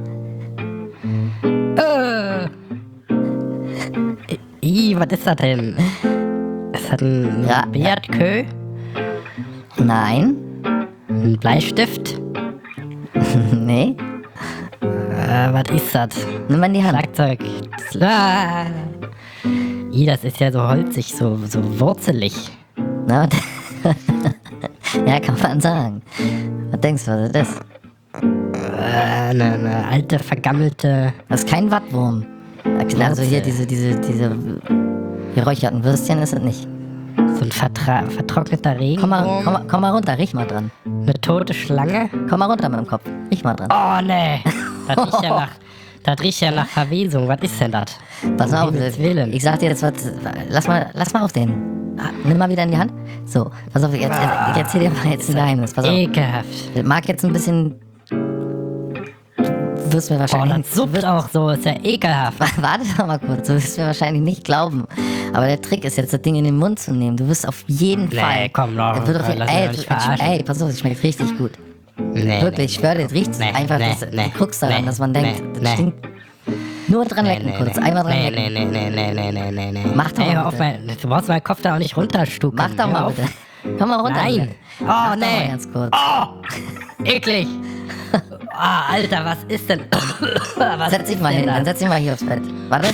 [SPEAKER 3] Ih, was ist das denn? Ist das ein
[SPEAKER 4] Ja,
[SPEAKER 3] Beardkö?
[SPEAKER 4] Nein.
[SPEAKER 3] Ein Bleistift?
[SPEAKER 4] Nee.
[SPEAKER 3] Äh, was ist das?
[SPEAKER 4] Nimm mal in die Hand.
[SPEAKER 3] Schlagzeug. Das, ah. Ih, das ist ja so holzig, so, so wurzelig.
[SPEAKER 4] Na, ja, kann man sagen. Was denkst du, was das ist?
[SPEAKER 3] Äh, eine, eine alte, vergammelte...
[SPEAKER 4] Das ist kein Wattwurm. Also hier diese, diese, diese geräucherten Würstchen ist es nicht.
[SPEAKER 3] So ein vertra vertrockneter Regenwurm.
[SPEAKER 4] Komm mal, komm, mal, komm mal runter, riech mal dran.
[SPEAKER 3] Eine tote Schlange.
[SPEAKER 4] Komm mal runter mit dem Kopf, riech mal dran.
[SPEAKER 3] Oh, nee. Das riecht ja nach... Das riecht ja nach Verwesung. Was ist denn das?
[SPEAKER 4] Pass mal auf,
[SPEAKER 3] Himmels Willen.
[SPEAKER 4] ich sag dir jetzt was, lass mal, lass mal auf den. Ah, nimm mal wieder in die Hand. So, pass auf, jetzt, ich erzähl dir mal jetzt ein Geheimnis. Pass auf,
[SPEAKER 3] Ekelhaft.
[SPEAKER 4] das mag jetzt ein bisschen wirst mir
[SPEAKER 3] Boah,
[SPEAKER 4] wahrscheinlich...
[SPEAKER 3] das suppt auch so, ist ja ekelhaft.
[SPEAKER 4] Warte doch mal kurz, du wirst mir wahrscheinlich nicht glauben. Aber der Trick ist jetzt, das Ding in den Mund zu nehmen. Du wirst auf jeden
[SPEAKER 3] Nee,
[SPEAKER 4] Fall...
[SPEAKER 3] komm, Laura,
[SPEAKER 4] Das wird auf jeden-
[SPEAKER 3] lass mich
[SPEAKER 4] ey,
[SPEAKER 3] doch nicht
[SPEAKER 4] du-
[SPEAKER 3] verarschen.
[SPEAKER 4] ey, pass auf, es schmeckt richtig gut.
[SPEAKER 3] Nee,
[SPEAKER 4] Wirklich, ich schwöre dir, es riecht
[SPEAKER 3] nee,
[SPEAKER 4] einfach,
[SPEAKER 3] nee,
[SPEAKER 4] dass,
[SPEAKER 3] nee,
[SPEAKER 4] du guckst daran,
[SPEAKER 3] nee,
[SPEAKER 4] dass man denkt,
[SPEAKER 3] nee,
[SPEAKER 4] das
[SPEAKER 3] nee.
[SPEAKER 4] stinkt. Nur dran lecken
[SPEAKER 3] nee,
[SPEAKER 4] kurz,
[SPEAKER 3] nee,
[SPEAKER 4] einmal dran
[SPEAKER 3] nee,
[SPEAKER 4] lecken.
[SPEAKER 3] nee, nee, nee, nee, nee, nee, nee.
[SPEAKER 4] Mach doch
[SPEAKER 3] Ey,
[SPEAKER 4] mal
[SPEAKER 3] hör auf,
[SPEAKER 4] bitte.
[SPEAKER 3] mein, du brauchst meinen Kopf da auch nicht runterstucken.
[SPEAKER 4] Mach doch
[SPEAKER 3] Hör
[SPEAKER 4] mal
[SPEAKER 3] auf.
[SPEAKER 4] bitte. Komm mal runter.
[SPEAKER 3] Nein.
[SPEAKER 4] hier.
[SPEAKER 3] Oh,
[SPEAKER 4] Mach doch mal
[SPEAKER 3] nee.
[SPEAKER 4] ganz kurz.
[SPEAKER 3] Eklig. Ah, Alter, was ist denn? was
[SPEAKER 4] Setz dich
[SPEAKER 3] ist
[SPEAKER 4] mal
[SPEAKER 3] denn
[SPEAKER 4] hin, dann
[SPEAKER 3] das?
[SPEAKER 4] setz dich mal hier aufs Bett. Warte.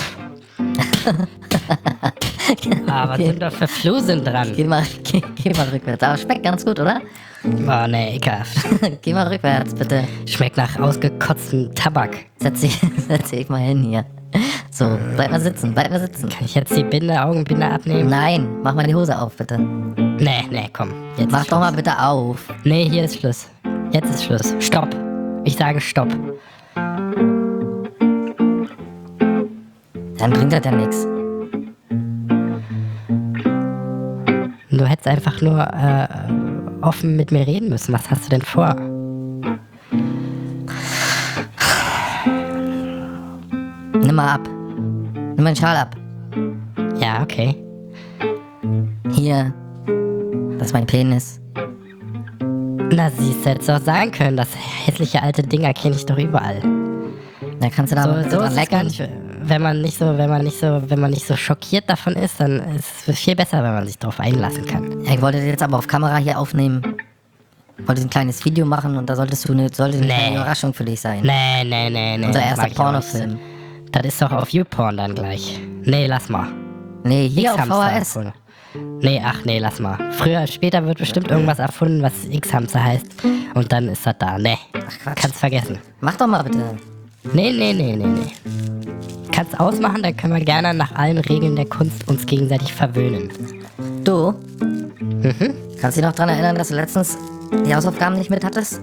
[SPEAKER 3] Ah, was
[SPEAKER 4] Okay.
[SPEAKER 3] sind da für Flusen dran?
[SPEAKER 4] Geh mal, geh, geh mal rückwärts. Aber schmeckt ganz gut, oder?
[SPEAKER 3] Oh, nee, ekelhaft.
[SPEAKER 4] Geh mal rückwärts, bitte.
[SPEAKER 3] Schmeckt nach ausgekotztem Tabak.
[SPEAKER 4] Setz dich, setz dich mal hin hier. So, bleib mal sitzen, bleib mal sitzen.
[SPEAKER 3] Kann ich jetzt die Binde, Augenbinde abnehmen?
[SPEAKER 4] Nein, mach mal die Hose auf, bitte.
[SPEAKER 3] Nee, nee, komm. Jetzt
[SPEAKER 4] Mach
[SPEAKER 3] ist
[SPEAKER 4] doch
[SPEAKER 3] Schluss.
[SPEAKER 4] mal bitte auf.
[SPEAKER 3] Nee, hier ist Schluss. Jetzt ist Schluss. Stopp. Ich sage Stopp.
[SPEAKER 4] Dann bringt das ja nichts.
[SPEAKER 3] Du hättest einfach nur äh, offen mit mir reden müssen. Was hast du denn vor?
[SPEAKER 4] Nimm mal ab. Nimm meinen Schal ab.
[SPEAKER 3] Ja, okay.
[SPEAKER 4] Hier. Das ist mein Penis.
[SPEAKER 3] Na, siehst du, hättest du auch sagen können, das hässliche alte Ding erkenne ich doch überall.
[SPEAKER 4] Da kannst du da
[SPEAKER 3] So,
[SPEAKER 4] mal
[SPEAKER 3] so
[SPEAKER 4] dran
[SPEAKER 3] ist es gar
[SPEAKER 4] lecken.
[SPEAKER 3] nicht, wenn man nicht so, wenn man nicht so, wenn man nicht so schockiert davon ist, dann ist es viel besser, wenn man sich darauf einlassen kann.
[SPEAKER 4] Ja, ich wollte das jetzt aber auf Kamera hier aufnehmen. Wollte ein kleines Video machen und da solltest du eine, sollte eine
[SPEAKER 3] Nee.
[SPEAKER 4] kleine Überraschung für dich sein.
[SPEAKER 3] Nee, nee, nee, nee.
[SPEAKER 4] Unser
[SPEAKER 3] das
[SPEAKER 4] erster
[SPEAKER 3] mag ich auch nicht.
[SPEAKER 4] Pornofilm.
[SPEAKER 3] Das ist doch auf YouPorn dann gleich. Nee, lass mal.
[SPEAKER 4] Nee, hier auf V
[SPEAKER 3] X-Hamster
[SPEAKER 4] H S.
[SPEAKER 3] erfunden. Nee, ach nee, lass mal. Früher, später wird bestimmt irgendwas erfunden, was X-Hamster heißt. Und dann ist das da. Nee, kannst vergessen.
[SPEAKER 4] Mach doch mal bitte.
[SPEAKER 3] Nee, nee, nee, nee, nee. Kannst ausmachen, dann können wir gerne nach allen Regeln der Kunst uns gegenseitig verwöhnen.
[SPEAKER 4] Du? Mhm. Kannst du dich noch daran erinnern, dass du letztens die Hausaufgaben nicht mit hattest?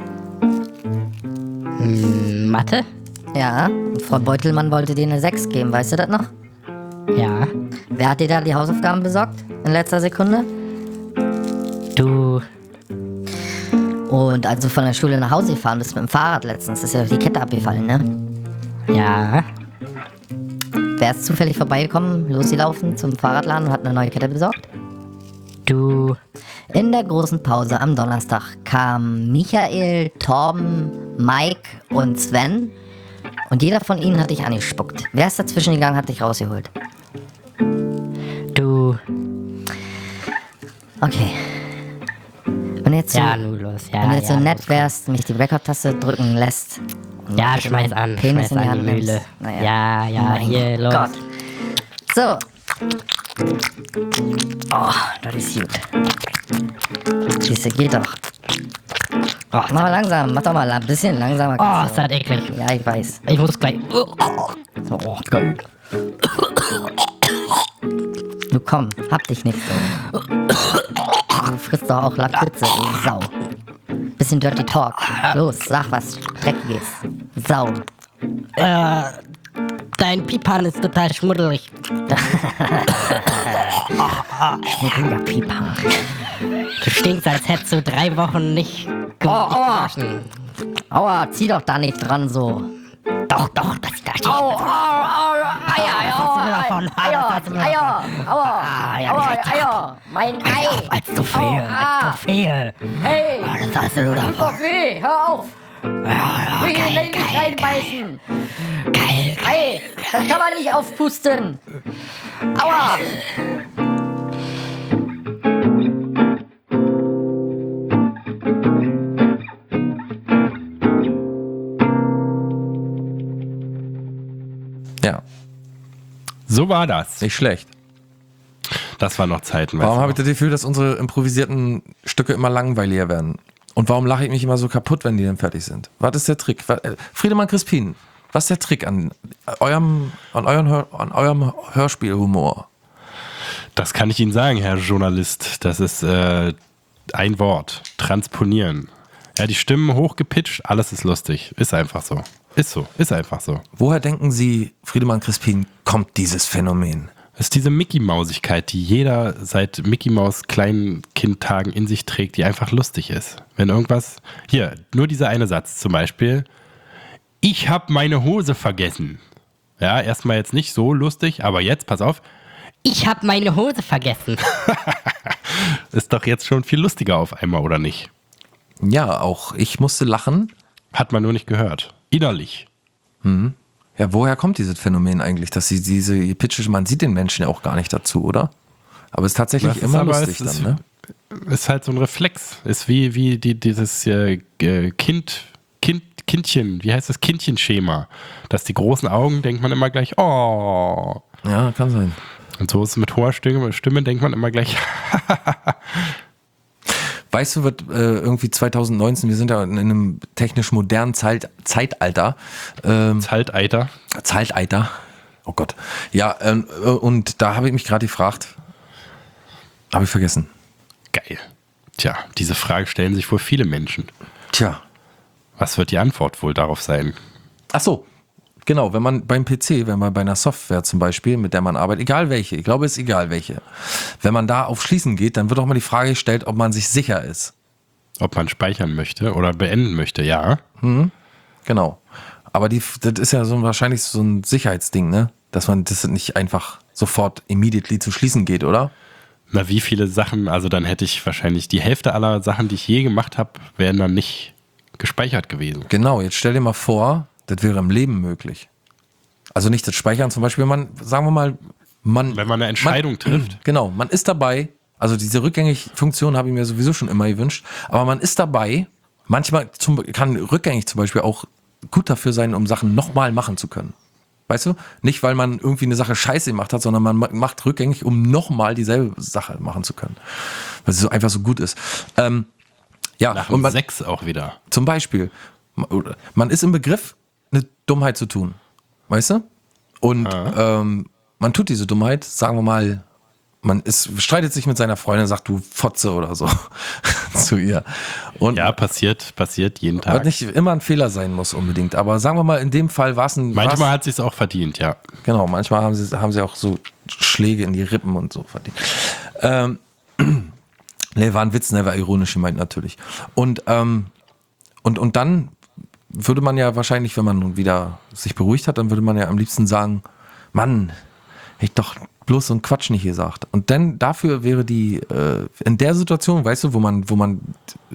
[SPEAKER 3] Hm, Mathe?
[SPEAKER 4] Ja. Und Frau Beutelmann wollte dir eine sechs geben, weißt du das noch?
[SPEAKER 3] Ja.
[SPEAKER 4] Wer hat dir da die Hausaufgaben besorgt? In letzter Sekunde?
[SPEAKER 3] Du.
[SPEAKER 4] Und als du von der Schule nach Hause gefahren bist mit dem Fahrrad letztens, ist ja die Kette abgefallen, ne?
[SPEAKER 3] Ja.
[SPEAKER 4] Wer ist zufällig vorbeigekommen, losgelaufen zum Fahrradladen und hat eine neue Kette besorgt?
[SPEAKER 3] Du.
[SPEAKER 4] In der großen Pause am Donnerstag kamen Michael, Torben, Mike und Sven und jeder von ihnen hat dich angespuckt. Wer ist dazwischen gegangen, hat dich rausgeholt?
[SPEAKER 3] Du.
[SPEAKER 4] Okay. Wenn du jetzt so,
[SPEAKER 3] Ja, nun los. Ja,
[SPEAKER 4] wenn du jetzt
[SPEAKER 3] ja,
[SPEAKER 4] so nett
[SPEAKER 3] los.
[SPEAKER 4] wärst, mich die Record-Taste drücken lässt. und
[SPEAKER 3] Ja,
[SPEAKER 4] bitte
[SPEAKER 3] schmeiß
[SPEAKER 4] meinen
[SPEAKER 3] an.
[SPEAKER 4] Penis
[SPEAKER 3] Schmeiß
[SPEAKER 4] in die
[SPEAKER 3] an
[SPEAKER 4] Hand
[SPEAKER 3] die Mühle.
[SPEAKER 4] nimmst. Naja.
[SPEAKER 3] Ja, ja,
[SPEAKER 4] Mein
[SPEAKER 3] hier, los.
[SPEAKER 4] Gott. So. Oh, das ist gut. Siehste, geht doch.
[SPEAKER 3] Oh,
[SPEAKER 4] Mach mal langsam, mach doch mal ein bisschen langsamer.
[SPEAKER 3] oh, ist das eklig.
[SPEAKER 4] Ja, ich weiß.
[SPEAKER 3] Ich muss gleich.
[SPEAKER 4] So, oh Gott. Du komm, hab dich nicht so. Du frisst doch auch Lakritze, du Sau. Bisschen Dirty Talk. Los, sag was Dreckiges. Sau.
[SPEAKER 3] Äh, dein Pipan ist total schmuddelig.
[SPEAKER 4] Schmuddeliger Pieper.
[SPEAKER 3] Du stinkst, als hättest du drei Wochen nicht
[SPEAKER 4] Oh, oh.
[SPEAKER 3] gewaschen.
[SPEAKER 4] Aua, zieh doch da nicht dran so.
[SPEAKER 3] Doch, doch, das ist das.
[SPEAKER 4] Au, au, au, Eier, Eier, Eier, Eier, aua, aua, Eier, mein Ei.
[SPEAKER 3] Als Trophäe, als Trophäe.
[SPEAKER 4] Hey,
[SPEAKER 3] Das hast du
[SPEAKER 4] tut doch weh, hör auf.
[SPEAKER 3] Ja,
[SPEAKER 4] Ich will
[SPEAKER 3] geil,
[SPEAKER 4] nicht
[SPEAKER 3] geil,
[SPEAKER 4] reinbeißen.
[SPEAKER 3] geil.
[SPEAKER 4] Ei, das kann man nicht aufpusten. Aua.
[SPEAKER 1] Ja,
[SPEAKER 2] So war das.
[SPEAKER 1] nicht schlecht.
[SPEAKER 2] Das war noch Zeiten.
[SPEAKER 1] Warum
[SPEAKER 2] weißt
[SPEAKER 1] habe ich das Gefühl, dass unsere improvisierten Stücke immer langweiliger werden? Und warum lache ich mich immer so kaputt, wenn die dann fertig sind? Was ist der Trick? Was, äh, Friedemann Crispin, was ist der Trick an eurem, an eurem, Hör, an eurem Hörspielhumor?
[SPEAKER 2] Das kann ich Ihnen sagen, Herr Journalist. Das ist äh, ein Wort. Transponieren. Ja, die Stimmen hochgepitcht, alles ist lustig. Ist einfach so. Ist so. Ist einfach so.
[SPEAKER 1] Woher denken Sie, Friedemann Crispin, kommt dieses Phänomen?
[SPEAKER 2] Es ist diese Mickey-Mausigkeit, die jeder seit Mickey Maus kleinen Kindtagen in sich trägt, die einfach lustig ist. Wenn irgendwas, hier, nur dieser eine Satz zum Beispiel, Ich habe meine Hose vergessen. Ja, erstmal jetzt nicht so lustig, aber jetzt, pass auf.
[SPEAKER 3] Ich habe meine Hose vergessen.
[SPEAKER 2] Ist doch jetzt schon viel lustiger auf einmal, oder nicht?
[SPEAKER 1] Ja, auch ich musste lachen.
[SPEAKER 2] Hat man nur nicht gehört. Innerlich.
[SPEAKER 1] Ja, woher kommt dieses Phänomen eigentlich, dass sie diese Pitches, man sieht den Menschen ja auch gar nicht dazu, oder? Aber es ist tatsächlich
[SPEAKER 2] Das ist
[SPEAKER 1] immer
[SPEAKER 2] aber-
[SPEAKER 1] lustig
[SPEAKER 2] es ist-
[SPEAKER 1] dann, ne?
[SPEAKER 2] Ist halt so ein Reflex. Ist wie, wie die, dieses äh, äh, Kind, Kind, Kindchen, wie heißt das Kindchenschema? Dass die großen Augen, denkt man immer gleich, oh.
[SPEAKER 1] Ja, kann sein.
[SPEAKER 2] Und so ist es mit hoher Stimme, Stimme denkt man immer gleich,
[SPEAKER 1] Weißt du, wird äh, irgendwie zwanzig neunzehn, wir sind ja in einem technisch modernen Zeit, Zeitalter. Ähm,
[SPEAKER 2] Zeitalter.
[SPEAKER 1] Zeitalter. Oh Gott. Ja, ähm, äh, und da habe ich mich gerade gefragt, habe ich vergessen.
[SPEAKER 2] Geil. Tja, diese Frage stellen sich wohl viele Menschen.
[SPEAKER 1] Tja.
[SPEAKER 2] Was wird die Antwort wohl darauf sein?
[SPEAKER 1] Ach so, genau, wenn man beim P C, wenn man bei einer Software zum Beispiel, mit der man arbeitet, egal welche, ich glaube, es ist egal welche, wenn man da auf Schließen geht, dann wird auch mal die Frage gestellt, ob man sich sicher ist.
[SPEAKER 2] Ob man speichern möchte oder beenden möchte, ja.
[SPEAKER 1] Genau. Aber die, das ist ja so wahrscheinlich so ein Sicherheitsding, ne? Dass man das nicht einfach sofort immediately zu schließen geht, oder?
[SPEAKER 2] Na, wie viele Sachen, also dann hätte ich wahrscheinlich die Hälfte aller Sachen, die ich je gemacht habe, wären dann nicht gespeichert gewesen.
[SPEAKER 1] Genau, jetzt stell dir mal vor, das wäre im Leben möglich. Also nicht das Speichern zum Beispiel, man, sagen wir mal, man...
[SPEAKER 2] Wenn man eine Entscheidung
[SPEAKER 1] man,
[SPEAKER 2] trifft.
[SPEAKER 1] Genau, man ist dabei, also diese Rückgängig-Funktion habe ich mir sowieso schon immer gewünscht, aber man ist dabei, manchmal zum, kann rückgängig zum Beispiel auch gut dafür sein, um Sachen nochmal machen zu können. Weißt du? Nicht, weil man irgendwie eine Sache scheiße gemacht hat, sondern man macht rückgängig, um nochmal dieselbe Sache machen zu können. Weil es so einfach so gut ist. Ähm, ja,
[SPEAKER 2] Nach
[SPEAKER 1] und
[SPEAKER 2] dem
[SPEAKER 1] man,
[SPEAKER 2] sechs auch wieder.
[SPEAKER 1] zum Beispiel, man ist im Begriff, eine Dummheit zu tun. Weißt du? Und ähm, man tut diese Dummheit, sagen wir mal, man ist, streitet sich mit seiner Freundin, sagt du Fotze oder so zu ihr. Und
[SPEAKER 2] Ja, passiert, passiert jeden
[SPEAKER 1] was
[SPEAKER 2] Tag.
[SPEAKER 1] nicht immer ein Fehler sein muss unbedingt. Aber sagen wir mal, in dem Fall war es ein...
[SPEAKER 2] Manchmal
[SPEAKER 1] war's,
[SPEAKER 2] hat sie es auch verdient, ja.
[SPEAKER 1] Genau, manchmal haben sie, haben sie auch so Schläge in die Rippen und so verdient. Ähm, nee, war ein Witz, ne, war ironisch gemeint natürlich. Und, ähm, und, und dann würde man ja wahrscheinlich, wenn man nun wieder sich beruhigt hat, dann würde man ja am liebsten sagen, Mann, hätte ich doch bloß so einen Quatsch nicht gesagt. Und dann dafür wäre die, äh, in der Situation, weißt du, wo man, wo man,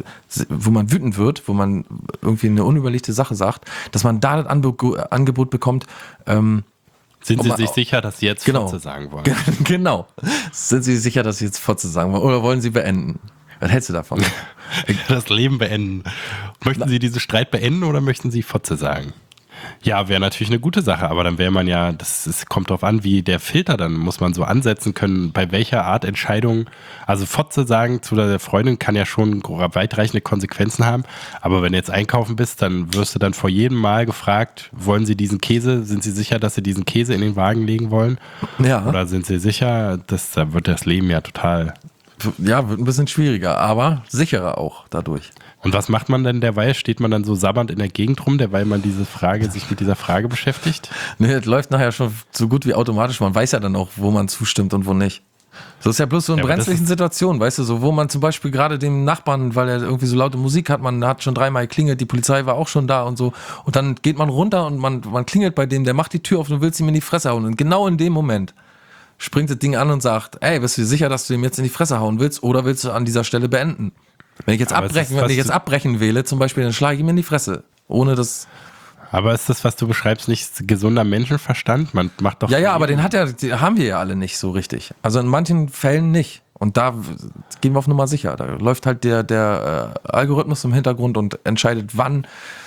[SPEAKER 1] wo man wütend wird, wo man irgendwie eine unüberlegte Sache sagt, dass man da das Anbe- Angebot bekommt, ähm,
[SPEAKER 2] Sind
[SPEAKER 1] Ob
[SPEAKER 2] Sie
[SPEAKER 1] man
[SPEAKER 2] sich
[SPEAKER 1] auch-
[SPEAKER 2] sicher, dass Sie jetzt
[SPEAKER 1] Genau.
[SPEAKER 2] Fotze sagen wollen?
[SPEAKER 1] Ge- Genau. Sind Sie sicher, dass Sie jetzt Fotze sagen wollen? Oder wollen Sie beenden? Was hältst du davon?
[SPEAKER 2] Das Leben beenden. Möchten Sie diesen Streit beenden oder möchten Sie Fotze sagen? Ja, wäre natürlich eine gute Sache, aber dann wäre man ja, das, es kommt drauf an, wie der Filter, dann muss man so ansetzen können, bei welcher Art Entscheidung, also Fotze sagen zu der Freundin kann ja schon weitreichende Konsequenzen haben, aber wenn du jetzt einkaufen bist, dann wirst du dann vor jedem Mal gefragt, wollen Sie diesen Käse, sind Sie sicher, dass Sie diesen Käse in den Wagen legen wollen?
[SPEAKER 1] Ja.
[SPEAKER 2] Oder sind Sie sicher, dass, da wird das Leben ja total...
[SPEAKER 1] Ja, wird ein bisschen schwieriger, aber sicherer auch dadurch.
[SPEAKER 2] Und was macht man denn derweil? Steht man dann so sabbernd in der Gegend rum, derweil man diese Frage, sich mit dieser Frage beschäftigt?
[SPEAKER 1] Nee, das läuft nachher schon so gut wie automatisch. Man weiß ja dann auch, wo man zustimmt und wo nicht. So ist ja bloß so in
[SPEAKER 2] Ja, aber das
[SPEAKER 1] brenzlichen
[SPEAKER 2] ist-
[SPEAKER 1] Situationen, weißt du, so wo man zum Beispiel gerade dem Nachbarn, weil er irgendwie so laute Musik hat, man hat schon dreimal geklingelt, die Polizei war auch schon da und so. Und dann geht man runter und man, man klingelt bei dem, der macht die Tür auf und will ihm in die Fresse hauen. Und genau in dem Moment springt das Ding an und sagt, ey, bist du dir sicher, dass du ihm jetzt in die Fresse hauen willst oder willst du an dieser Stelle beenden? Wenn ich jetzt
[SPEAKER 2] Aber es
[SPEAKER 1] abbrechen,
[SPEAKER 2] ist
[SPEAKER 1] wenn
[SPEAKER 2] was
[SPEAKER 1] ich jetzt
[SPEAKER 2] du-
[SPEAKER 1] abbrechen wähle, zum Beispiel, dann schlage ich ihm in die Fresse. Ohne das.
[SPEAKER 2] Aber ist das, was du beschreibst, nicht gesunder Menschenverstand? Man macht doch...
[SPEAKER 1] Ja, ja, aber den hat ja, die haben wir ja alle nicht so richtig. Also in manchen Fällen nicht. Und da gehen wir auf Nummer sicher. Da läuft halt der, der äh, Algorithmus im Hintergrund und entscheidet, wann.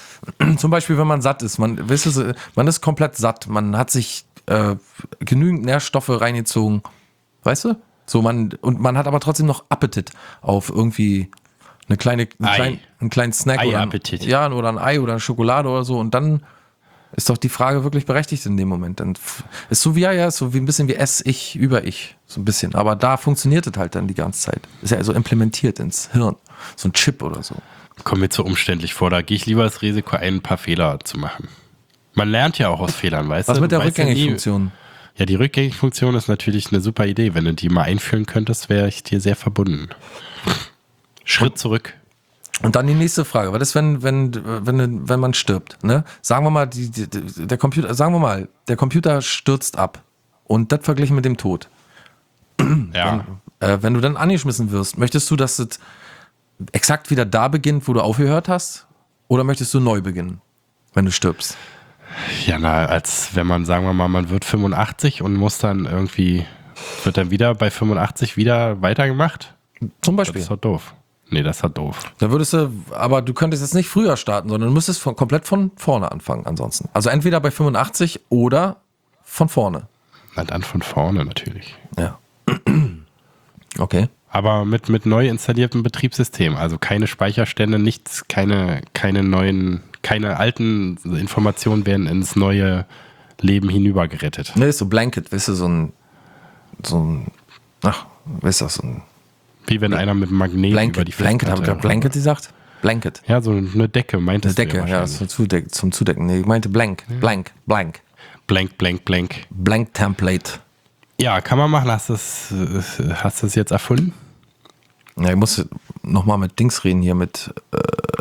[SPEAKER 1] Zum Beispiel, wenn man satt ist. Man, weißt du, so, man ist komplett satt. Man hat sich äh, genügend Nährstoffe reingezogen. Weißt du? So, man, und man hat aber trotzdem noch Appetit auf irgendwie eine kleine, einen,
[SPEAKER 2] Ei.
[SPEAKER 1] kleinen, einen kleinen Snack oder ein,
[SPEAKER 2] Ei-Appetit.
[SPEAKER 1] ja, oder ein Ei oder eine Schokolade oder so. Und dann ist doch die Frage wirklich berechtigt in dem Moment. Dann f- ist so wie, ja, ja, ist so wie ein bisschen wie ess ich über ich. So ein bisschen. Aber da funktioniert es halt dann die ganze Zeit. Ist ja also implementiert ins Hirn. So ein Chip oder so.
[SPEAKER 2] Kommt mir zu umständlich vor. Da gehe ich lieber das Risiko ein, ein paar Fehler zu machen. Man lernt ja auch aus Fehlern, weißt
[SPEAKER 1] Was
[SPEAKER 2] du?
[SPEAKER 1] mit der
[SPEAKER 2] Du weißt ja nie-
[SPEAKER 1] Rückgängigfunktion?
[SPEAKER 2] Ja, die Rückgängigfunktion ist natürlich eine super Idee. Wenn du die mal einführen könntest, wäre ich dir sehr verbunden. Schritt zurück.
[SPEAKER 1] Und dann die nächste Frage, was ist, wenn, wenn, wenn, wenn man stirbt, ne? Sagen wir mal, die, die, der Computer, sagen wir mal, der Computer stürzt ab und das verglichen mit dem Tod.
[SPEAKER 2] Ja.
[SPEAKER 1] Wenn, äh, wenn du dann angeschmissen wirst, möchtest du, dass es exakt wieder da beginnt, wo du aufgehört hast? Oder möchtest du neu beginnen, wenn du stirbst?
[SPEAKER 2] Ja, na, als wenn man, sagen wir mal, man wird fünfundachtzig und muss dann irgendwie, wird dann wieder bei fünfundachtzig wieder weitergemacht?
[SPEAKER 1] Zum
[SPEAKER 2] Das
[SPEAKER 1] Beispiel.
[SPEAKER 2] ist doch doof. Nee, das ist doch doof.
[SPEAKER 1] Da würdest du, aber du könntest jetzt nicht früher starten, sondern du müsstest von, komplett von vorne anfangen ansonsten. Also entweder bei fünfundachtzig oder von vorne.
[SPEAKER 2] Na dann von vorne natürlich.
[SPEAKER 1] Ja. Okay.
[SPEAKER 2] Aber mit, mit neu installiertem Betriebssystem, also keine Speicherstände, nichts, keine, keine neuen, keine alten Informationen werden ins neue Leben hinübergerettet.
[SPEAKER 1] Ne, ist so Blanket, weißt du, so ein, so ein, ach, weißt du, so ein
[SPEAKER 2] Wie wenn einer mit einem Magnet über die
[SPEAKER 1] Blanket, Blanket, habe ich gerade Blanket gesagt? Blanket.
[SPEAKER 2] Ja, so eine Decke,
[SPEAKER 1] Eine
[SPEAKER 2] meintest du
[SPEAKER 1] Decke, ja,
[SPEAKER 2] wahrscheinlich.
[SPEAKER 1] zum, Zudeck, zum Zudecken. Nee, ich meinte Blank, Blank, Blank.
[SPEAKER 2] Blank, blank, blank.
[SPEAKER 1] Blank Template.
[SPEAKER 2] Ja, kann man machen. Hast du es hast du es jetzt erfunden?
[SPEAKER 1] Ja, ich muss nochmal mit Dings reden hier, mit, äh,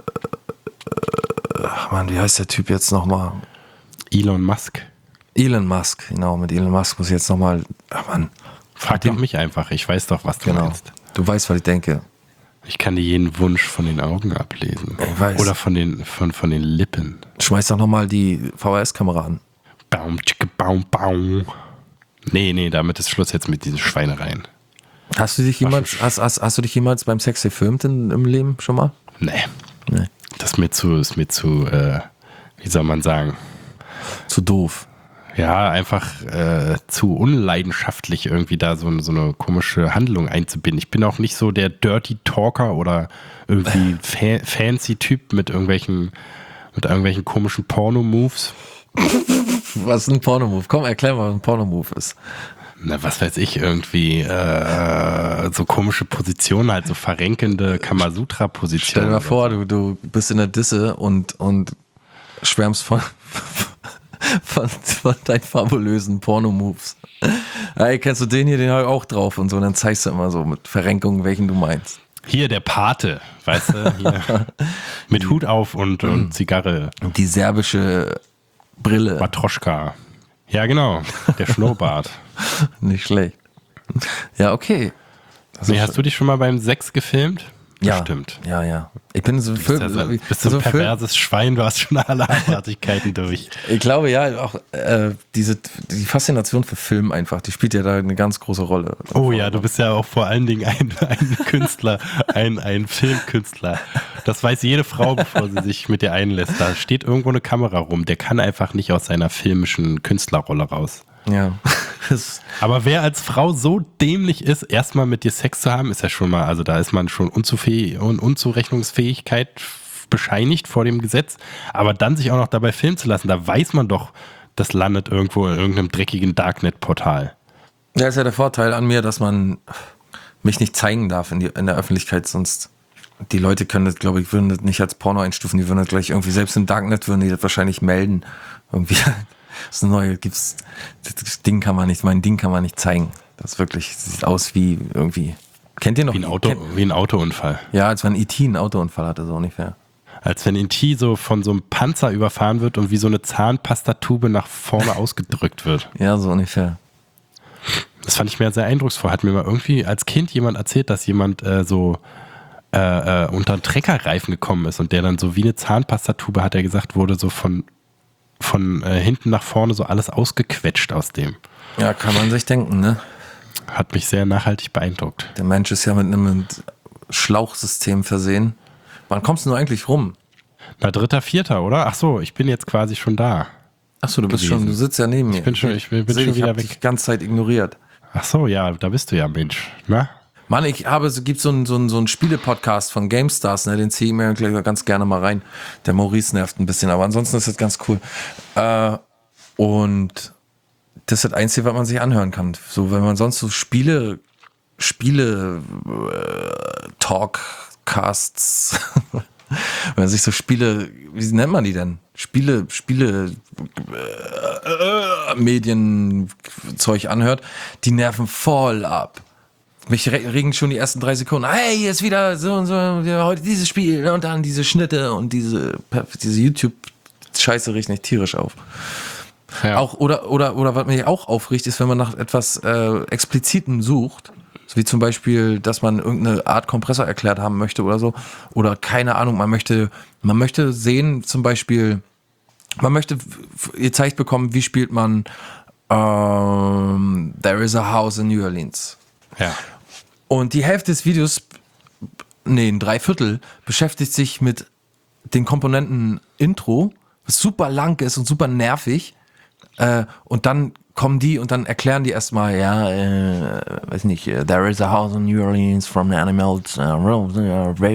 [SPEAKER 1] ach Mann, wie heißt der Typ jetzt nochmal?
[SPEAKER 2] Elon Musk.
[SPEAKER 1] Elon Musk, genau, mit Elon Musk muss ich jetzt nochmal, ach Mann,
[SPEAKER 2] Frag doch mich einfach. Ich weiß doch, was du
[SPEAKER 1] genau.
[SPEAKER 2] meinst.
[SPEAKER 1] Du weißt, was ich denke.
[SPEAKER 2] Ich kann dir jeden Wunsch von den Augen ablesen.
[SPEAKER 1] Ich weiß.
[SPEAKER 2] Oder von den, von, von den Lippen.
[SPEAKER 1] Schmeiß doch nochmal die V H S-Kamera an.
[SPEAKER 2] Baum, tschicke, baum, baum. Nee, nee, damit ist Schluss jetzt mit diesen Schweinereien.
[SPEAKER 1] Hast du dich jemals, hast, hast, hast du dich jemals beim Sex gefilmt in, im Leben schon mal?
[SPEAKER 2] Nee.
[SPEAKER 1] Nee.
[SPEAKER 2] Das ist mir zu, ist mir zu, äh, wie soll man sagen?
[SPEAKER 1] Zu doof.
[SPEAKER 2] Ja, einfach äh, zu unleidenschaftlich irgendwie da so, so eine komische Handlung einzubinden. Ich bin auch nicht so der Dirty Talker oder irgendwie fa fancy Typ mit irgendwelchen, mit irgendwelchen komischen Porno-Moves.
[SPEAKER 1] Was ist ein Pornomove? Komm, erklär mal, was ein Pornomove ist.
[SPEAKER 2] Na, was weiß ich, irgendwie äh, so komische Positionen, halt so verrenkende Kamasutra-Positionen.
[SPEAKER 1] Stell dir mal
[SPEAKER 2] oder
[SPEAKER 1] vor, du, du bist in der Disse und, und schwärmst von, von, von deinen fabulösen Pornomoves. Hey, kennst du den hier, den habe ich auch drauf und so. Und dann zeigst du immer so mit Verrenkungen, welchen du meinst.
[SPEAKER 2] Hier der Pate, weißt du, hier. Mit Hut auf und, und Zigarre.
[SPEAKER 1] Und die serbische Brille.
[SPEAKER 2] Matroschka. Ja, genau, der Schnurrbart.
[SPEAKER 1] Nicht schlecht. Ja, okay. Das
[SPEAKER 2] Nee,
[SPEAKER 1] ist
[SPEAKER 2] hast du dich schon mal beim Sex gefilmt?
[SPEAKER 1] Ja,
[SPEAKER 2] Bestimmt.
[SPEAKER 1] ja, ja. Ich bin so
[SPEAKER 2] Du bist, ja so, bist so ein
[SPEAKER 1] so Film-
[SPEAKER 2] perverses Schwein, du hast schon alle Abartigkeiten durch.
[SPEAKER 1] Ich glaube ja, auch äh, diese die Faszination für Film einfach, die spielt ja da eine ganz große Rolle.
[SPEAKER 2] Oh ja, du bist ja auch vor allen Dingen ein, ein Künstler, ein, ein Filmkünstler. Das weiß jede Frau, bevor sie sich mit dir einlässt. Da steht irgendwo eine Kamera rum, der kann einfach nicht aus seiner filmischen Künstlerrolle raus.
[SPEAKER 1] Ja. Das,
[SPEAKER 2] Aber wer als Frau so dämlich ist, erstmal mit dir Sex zu haben, ist ja schon mal, also da ist man schon Unzufäh- Un Unzurechnungsfähigkeit bescheinigt vor dem Gesetz. Aber dann sich auch noch dabei filmen zu lassen, da weiß man doch, das landet irgendwo in irgendeinem dreckigen Darknet-Portal.
[SPEAKER 1] ja, ist ja der Vorteil an mir, dass man mich nicht zeigen darf in, die, in der Öffentlichkeit, sonst die Leute können das, glaube ich, würden das nicht als Porno einstufen, die würden das gleich irgendwie, selbst im Darknet würden die das wahrscheinlich melden. Irgendwie, das ist ein neues, gibt's, das Ding kann man nicht, mein Ding kann man nicht zeigen. Das wirklich, das sieht aus wie irgendwie, kennt ihr noch?
[SPEAKER 2] Wie ein, Auto,
[SPEAKER 1] Kennt,
[SPEAKER 2] wie ein Autounfall.
[SPEAKER 1] ja, als wenn E T einen Autounfall hatte, so ungefähr.
[SPEAKER 2] Als wenn E T so von so einem Panzer überfahren wird und wie so eine Zahnpastatube nach vorne ausgedrückt wird.
[SPEAKER 1] Ja, so ungefähr.
[SPEAKER 2] Das fand ich mir sehr eindrucksvoll. Hat mir mal irgendwie als Kind jemand erzählt, dass jemand äh, so äh, äh, unter einen Treckerreifen gekommen ist und der dann so wie eine Zahnpastatube, hat er gesagt, wurde so von, von äh, hinten nach vorne so alles ausgequetscht aus dem.
[SPEAKER 1] Ja, kann man sich denken, ne?
[SPEAKER 2] Hat mich sehr nachhaltig beeindruckt.
[SPEAKER 1] Der Mensch ist ja mit einem Schlauchsystem versehen. Wann kommst du nur eigentlich rum?
[SPEAKER 2] Na, dritter, vierter, oder? Ach so, ich bin jetzt quasi schon da.
[SPEAKER 1] Achso, du bist
[SPEAKER 2] gewesen.
[SPEAKER 1] schon, du sitzt ja neben mir.
[SPEAKER 2] Ich bin schon, ich bin, bin
[SPEAKER 1] Seh,
[SPEAKER 2] schon
[SPEAKER 1] ich
[SPEAKER 2] wieder
[SPEAKER 1] hab
[SPEAKER 2] weg.
[SPEAKER 1] dich die ganze Zeit ignoriert.
[SPEAKER 2] Ach so, ja, da bist du ja, Mensch. Na?
[SPEAKER 1] Mann, ich habe, es gibt so einen, so einen, so einen Spiele-Podcast von GameStars, ne, den ziehe ich mir gleich ganz gerne mal rein. Der Maurice nervt ein bisschen, aber ansonsten ist das ganz cool. Äh, und das ist das Einzige, was man sich anhören kann. So, wenn man sonst so Spiele, Spiele, äh, Talkcasts, wenn man sich so Spiele, wie nennt man die denn? Spiele, Spiele, äh, äh, Medienzeug anhört, die nerven voll ab. mich re- regen schon die ersten drei Sekunden. Hey, hier ist wieder so und so, ja, heute dieses Spiel und dann diese Schnitte und diese, diese YouTube-Scheiße regt mich tierisch auf.
[SPEAKER 2] Ja.
[SPEAKER 1] Auch, oder, oder, oder was mich auch aufregt, ist, wenn man nach etwas äh, Explizitem sucht, wie zum Beispiel, dass man irgendeine Art Kompressor erklärt haben möchte oder so, oder keine Ahnung, man möchte, man möchte sehen, zum Beispiel, man möchte gezeigt bekommen, wie spielt man ähm, There is a House in New Orleans.
[SPEAKER 2] Ja.
[SPEAKER 1] Und die Hälfte des Videos, nee, ein Dreiviertel, beschäftigt sich mit den Komponenten Intro, was super lang ist und super nervig. Äh, und dann kommen die und dann erklären die erstmal, ja, äh, weiß nicht, uh, there is a house in New Orleans from the Animals, uh, uh, very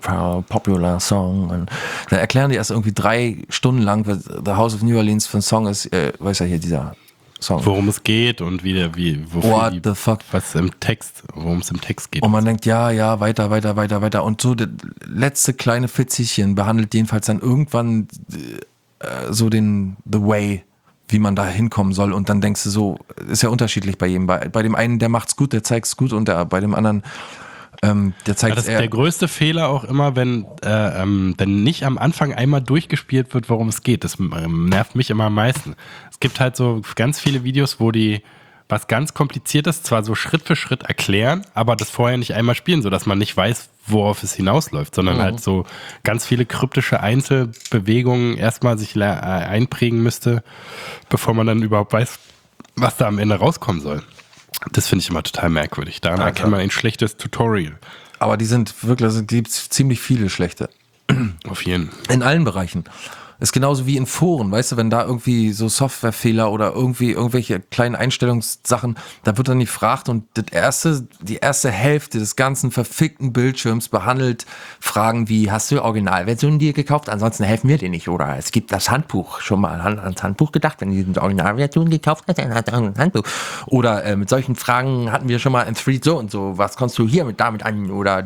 [SPEAKER 1] popular song. Und dann erklären die erst irgendwie drei Stunden lang, was The House of New Orleans für ein Song ist, äh, weiß ja hier dieser Song.
[SPEAKER 2] Worum es geht und wie der, wie, wofür
[SPEAKER 1] What
[SPEAKER 2] die,
[SPEAKER 1] the fuck?
[SPEAKER 2] was im Text, worum es im Text geht.
[SPEAKER 1] Und man denkt, ja, ja, weiter, weiter, weiter, weiter. Und so das letzte kleine Fitzelchen behandelt jedenfalls dann irgendwann äh, so den The Way, wie man da hinkommen soll. Und dann denkst du so, ist ja unterschiedlich bei jedem. Bei, bei dem einen, der macht's gut, der zeigt's gut und der, bei dem anderen, ähm, der
[SPEAKER 2] Ja,
[SPEAKER 1] zeigt
[SPEAKER 2] das
[SPEAKER 1] es
[SPEAKER 2] ist der größte Fehler auch immer, wenn, äh, ähm, wenn nicht am Anfang einmal durchgespielt wird, worum es geht. Das ähm, nervt mich immer am meisten. Es gibt halt so ganz viele Videos, wo die was ganz Kompliziertes zwar so Schritt für Schritt erklären, aber das vorher nicht einmal spielen, sodass man nicht weiß, worauf es hinausläuft, sondern
[SPEAKER 1] Mhm.
[SPEAKER 2] halt so ganz viele kryptische Einzelbewegungen erstmal sich le- äh, einprägen müsste, bevor man dann überhaupt weiß, was da am Ende rauskommen soll. Das finde ich immer total merkwürdig. Daran
[SPEAKER 1] Ja,
[SPEAKER 2] erkennt
[SPEAKER 1] klar.
[SPEAKER 2] man ein schlechtes Tutorial.
[SPEAKER 1] Aber die sind wirklich, also gibt's ziemlich viele schlechte.
[SPEAKER 2] Auf jeden Fall.
[SPEAKER 1] In allen Bereichen. Ist genauso wie in Foren, weißt du, wenn da irgendwie so Softwarefehler oder irgendwie irgendwelche kleinen Einstellungssachen, da wird dann gefragt und das erste, die erste Hälfte des ganzen verfickten Bildschirms behandelt Fragen wie, hast du Originalversion dir gekauft? Ansonsten helfen wir dir nicht. Oder es gibt das Handbuch. Schon mal an- ans Handbuch gedacht, wenn du die Originalversion gekauft hast, dann hat er ein Handbuch. Oder äh, mit solchen Fragen hatten wir schon mal in Three so und so, was kommst du hier mit damit an? Oder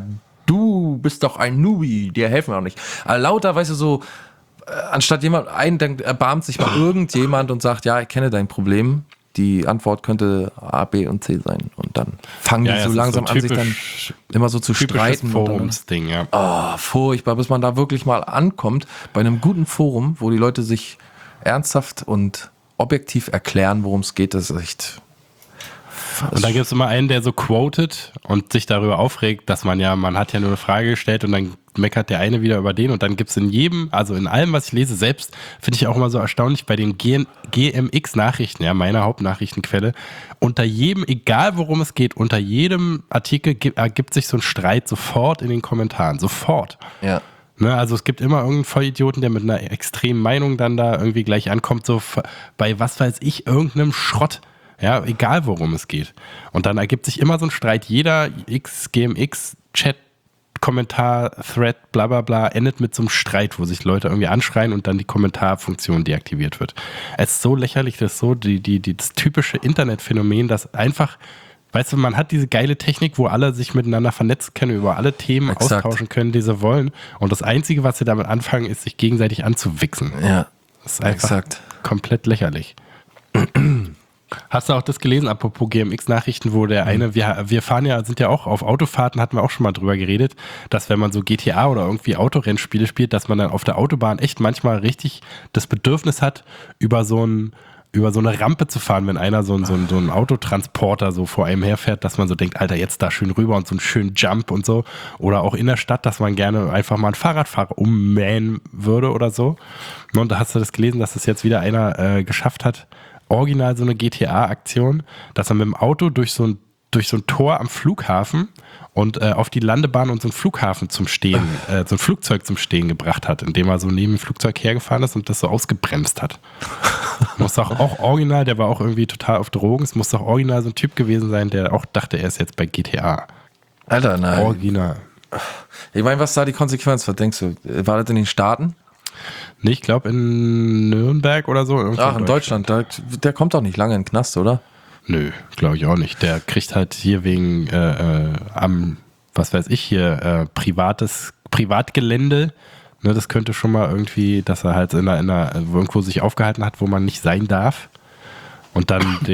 [SPEAKER 1] du bist doch ein Newbie, dir helfen wir auch nicht. Aber lauter, weißt du, so anstatt jemand einen denkt, erbarmt sich mal irgendjemand und sagt, ja, ich kenne dein Problem. Die Antwort könnte A, B und C sein. Und dann fangen
[SPEAKER 2] Ja,
[SPEAKER 1] die
[SPEAKER 2] ja,
[SPEAKER 1] so
[SPEAKER 2] es ist
[SPEAKER 1] langsam
[SPEAKER 2] so
[SPEAKER 1] an, sich dann
[SPEAKER 2] typisch-
[SPEAKER 1] immer so zu
[SPEAKER 2] Typisches
[SPEAKER 1] streiten. und dann-
[SPEAKER 2] Forumsding, ja.
[SPEAKER 1] Oh, furchtbar, bis man da wirklich mal ankommt, bei einem guten Forum, wo die Leute sich ernsthaft und objektiv erklären, worum es geht, das ist echt...
[SPEAKER 2] Und da gibt es immer einen, der so quotet und sich darüber aufregt, dass man ja, man hat ja nur eine Frage gestellt und dann meckert der eine wieder über den und dann gibt es in jedem, also in allem, was ich lese, selbst finde ich auch immer so erstaunlich bei den G M X-Nachrichten, ja, meiner Hauptnachrichtenquelle, unter jedem, egal worum es geht, unter jedem Artikel gibt, ergibt sich so ein Streit sofort in den Kommentaren, sofort.
[SPEAKER 1] Ja.
[SPEAKER 2] Ne, also es gibt immer irgendeinen Vollidioten, der mit einer extremen Meinung dann da irgendwie gleich ankommt, so f- bei was weiß ich, irgendeinem Schrott. Ja, egal worum es geht. Und dann ergibt sich immer so ein Streit. Jeder X, G M X, Chat, Kommentar, Thread, bla bla bla, endet mit so einem Streit, wo sich Leute irgendwie anschreien und dann die Kommentarfunktion deaktiviert wird. Es ist so lächerlich, das ist so die, die, die, das typische Internetphänomen, dass einfach, weißt du, man hat diese geile Technik, wo alle sich miteinander vernetzen können, über alle Themen
[SPEAKER 1] Exakt.
[SPEAKER 2] austauschen können, die sie wollen. Und das Einzige, was sie damit anfangen, ist, sich gegenseitig anzuwichsen.
[SPEAKER 1] Ja,
[SPEAKER 2] Das ist einfach
[SPEAKER 1] exakt.
[SPEAKER 2] komplett lächerlich. Hast du auch das gelesen, apropos G M X-Nachrichten, wo der eine, wir, wir fahren ja, sind ja auch auf Autofahrten, hatten wir auch schon mal drüber geredet, dass wenn man so G T A oder irgendwie Autorennspiele spielt, dass man dann auf der Autobahn echt manchmal richtig das Bedürfnis hat, über so ein über so eine Rampe zu fahren, wenn einer so ein, so ein, so ein Autotransporter so vor einem herfährt, dass man so denkt, Alter, jetzt da schön rüber und so einen schönen Jump und so. Oder auch in der Stadt, dass man gerne einfach mal einen Fahrradfahrer ummähen würde oder so. Und da hast du das gelesen, dass das jetzt wieder einer äh, geschafft hat, original so eine G T A-Aktion, dass er mit dem Auto durch so ein, durch so ein Tor am Flughafen und äh, auf die Landebahn und so ein Flughafen zum Stehen, äh, so ein Flugzeug zum Stehen gebracht hat, indem er so neben dem Flugzeug hergefahren ist und das so ausgebremst hat. Muss auch, auch original, der war auch irgendwie total auf Drogen, es muss doch original so ein Typ gewesen sein, der auch dachte, er ist jetzt bei G T A.
[SPEAKER 1] Alter, nein.
[SPEAKER 2] Original.
[SPEAKER 1] Ich meine, was da die Konsequenz? Was denkst du? War das in den Staaten?
[SPEAKER 2] Nee, ich glaube in Nürnberg oder so. irgendwo
[SPEAKER 1] Ach, in Deutschland. Da, der kommt doch nicht lange in den Knast, oder?
[SPEAKER 2] Nö, glaube ich auch nicht. Der kriegt halt hier wegen äh, äh, am, was weiß ich hier, äh, privates Privatgelände. Ne, das könnte schon mal irgendwie, dass er halt in einer, in einer, irgendwo sich aufgehalten hat, wo man nicht sein darf. Und dann die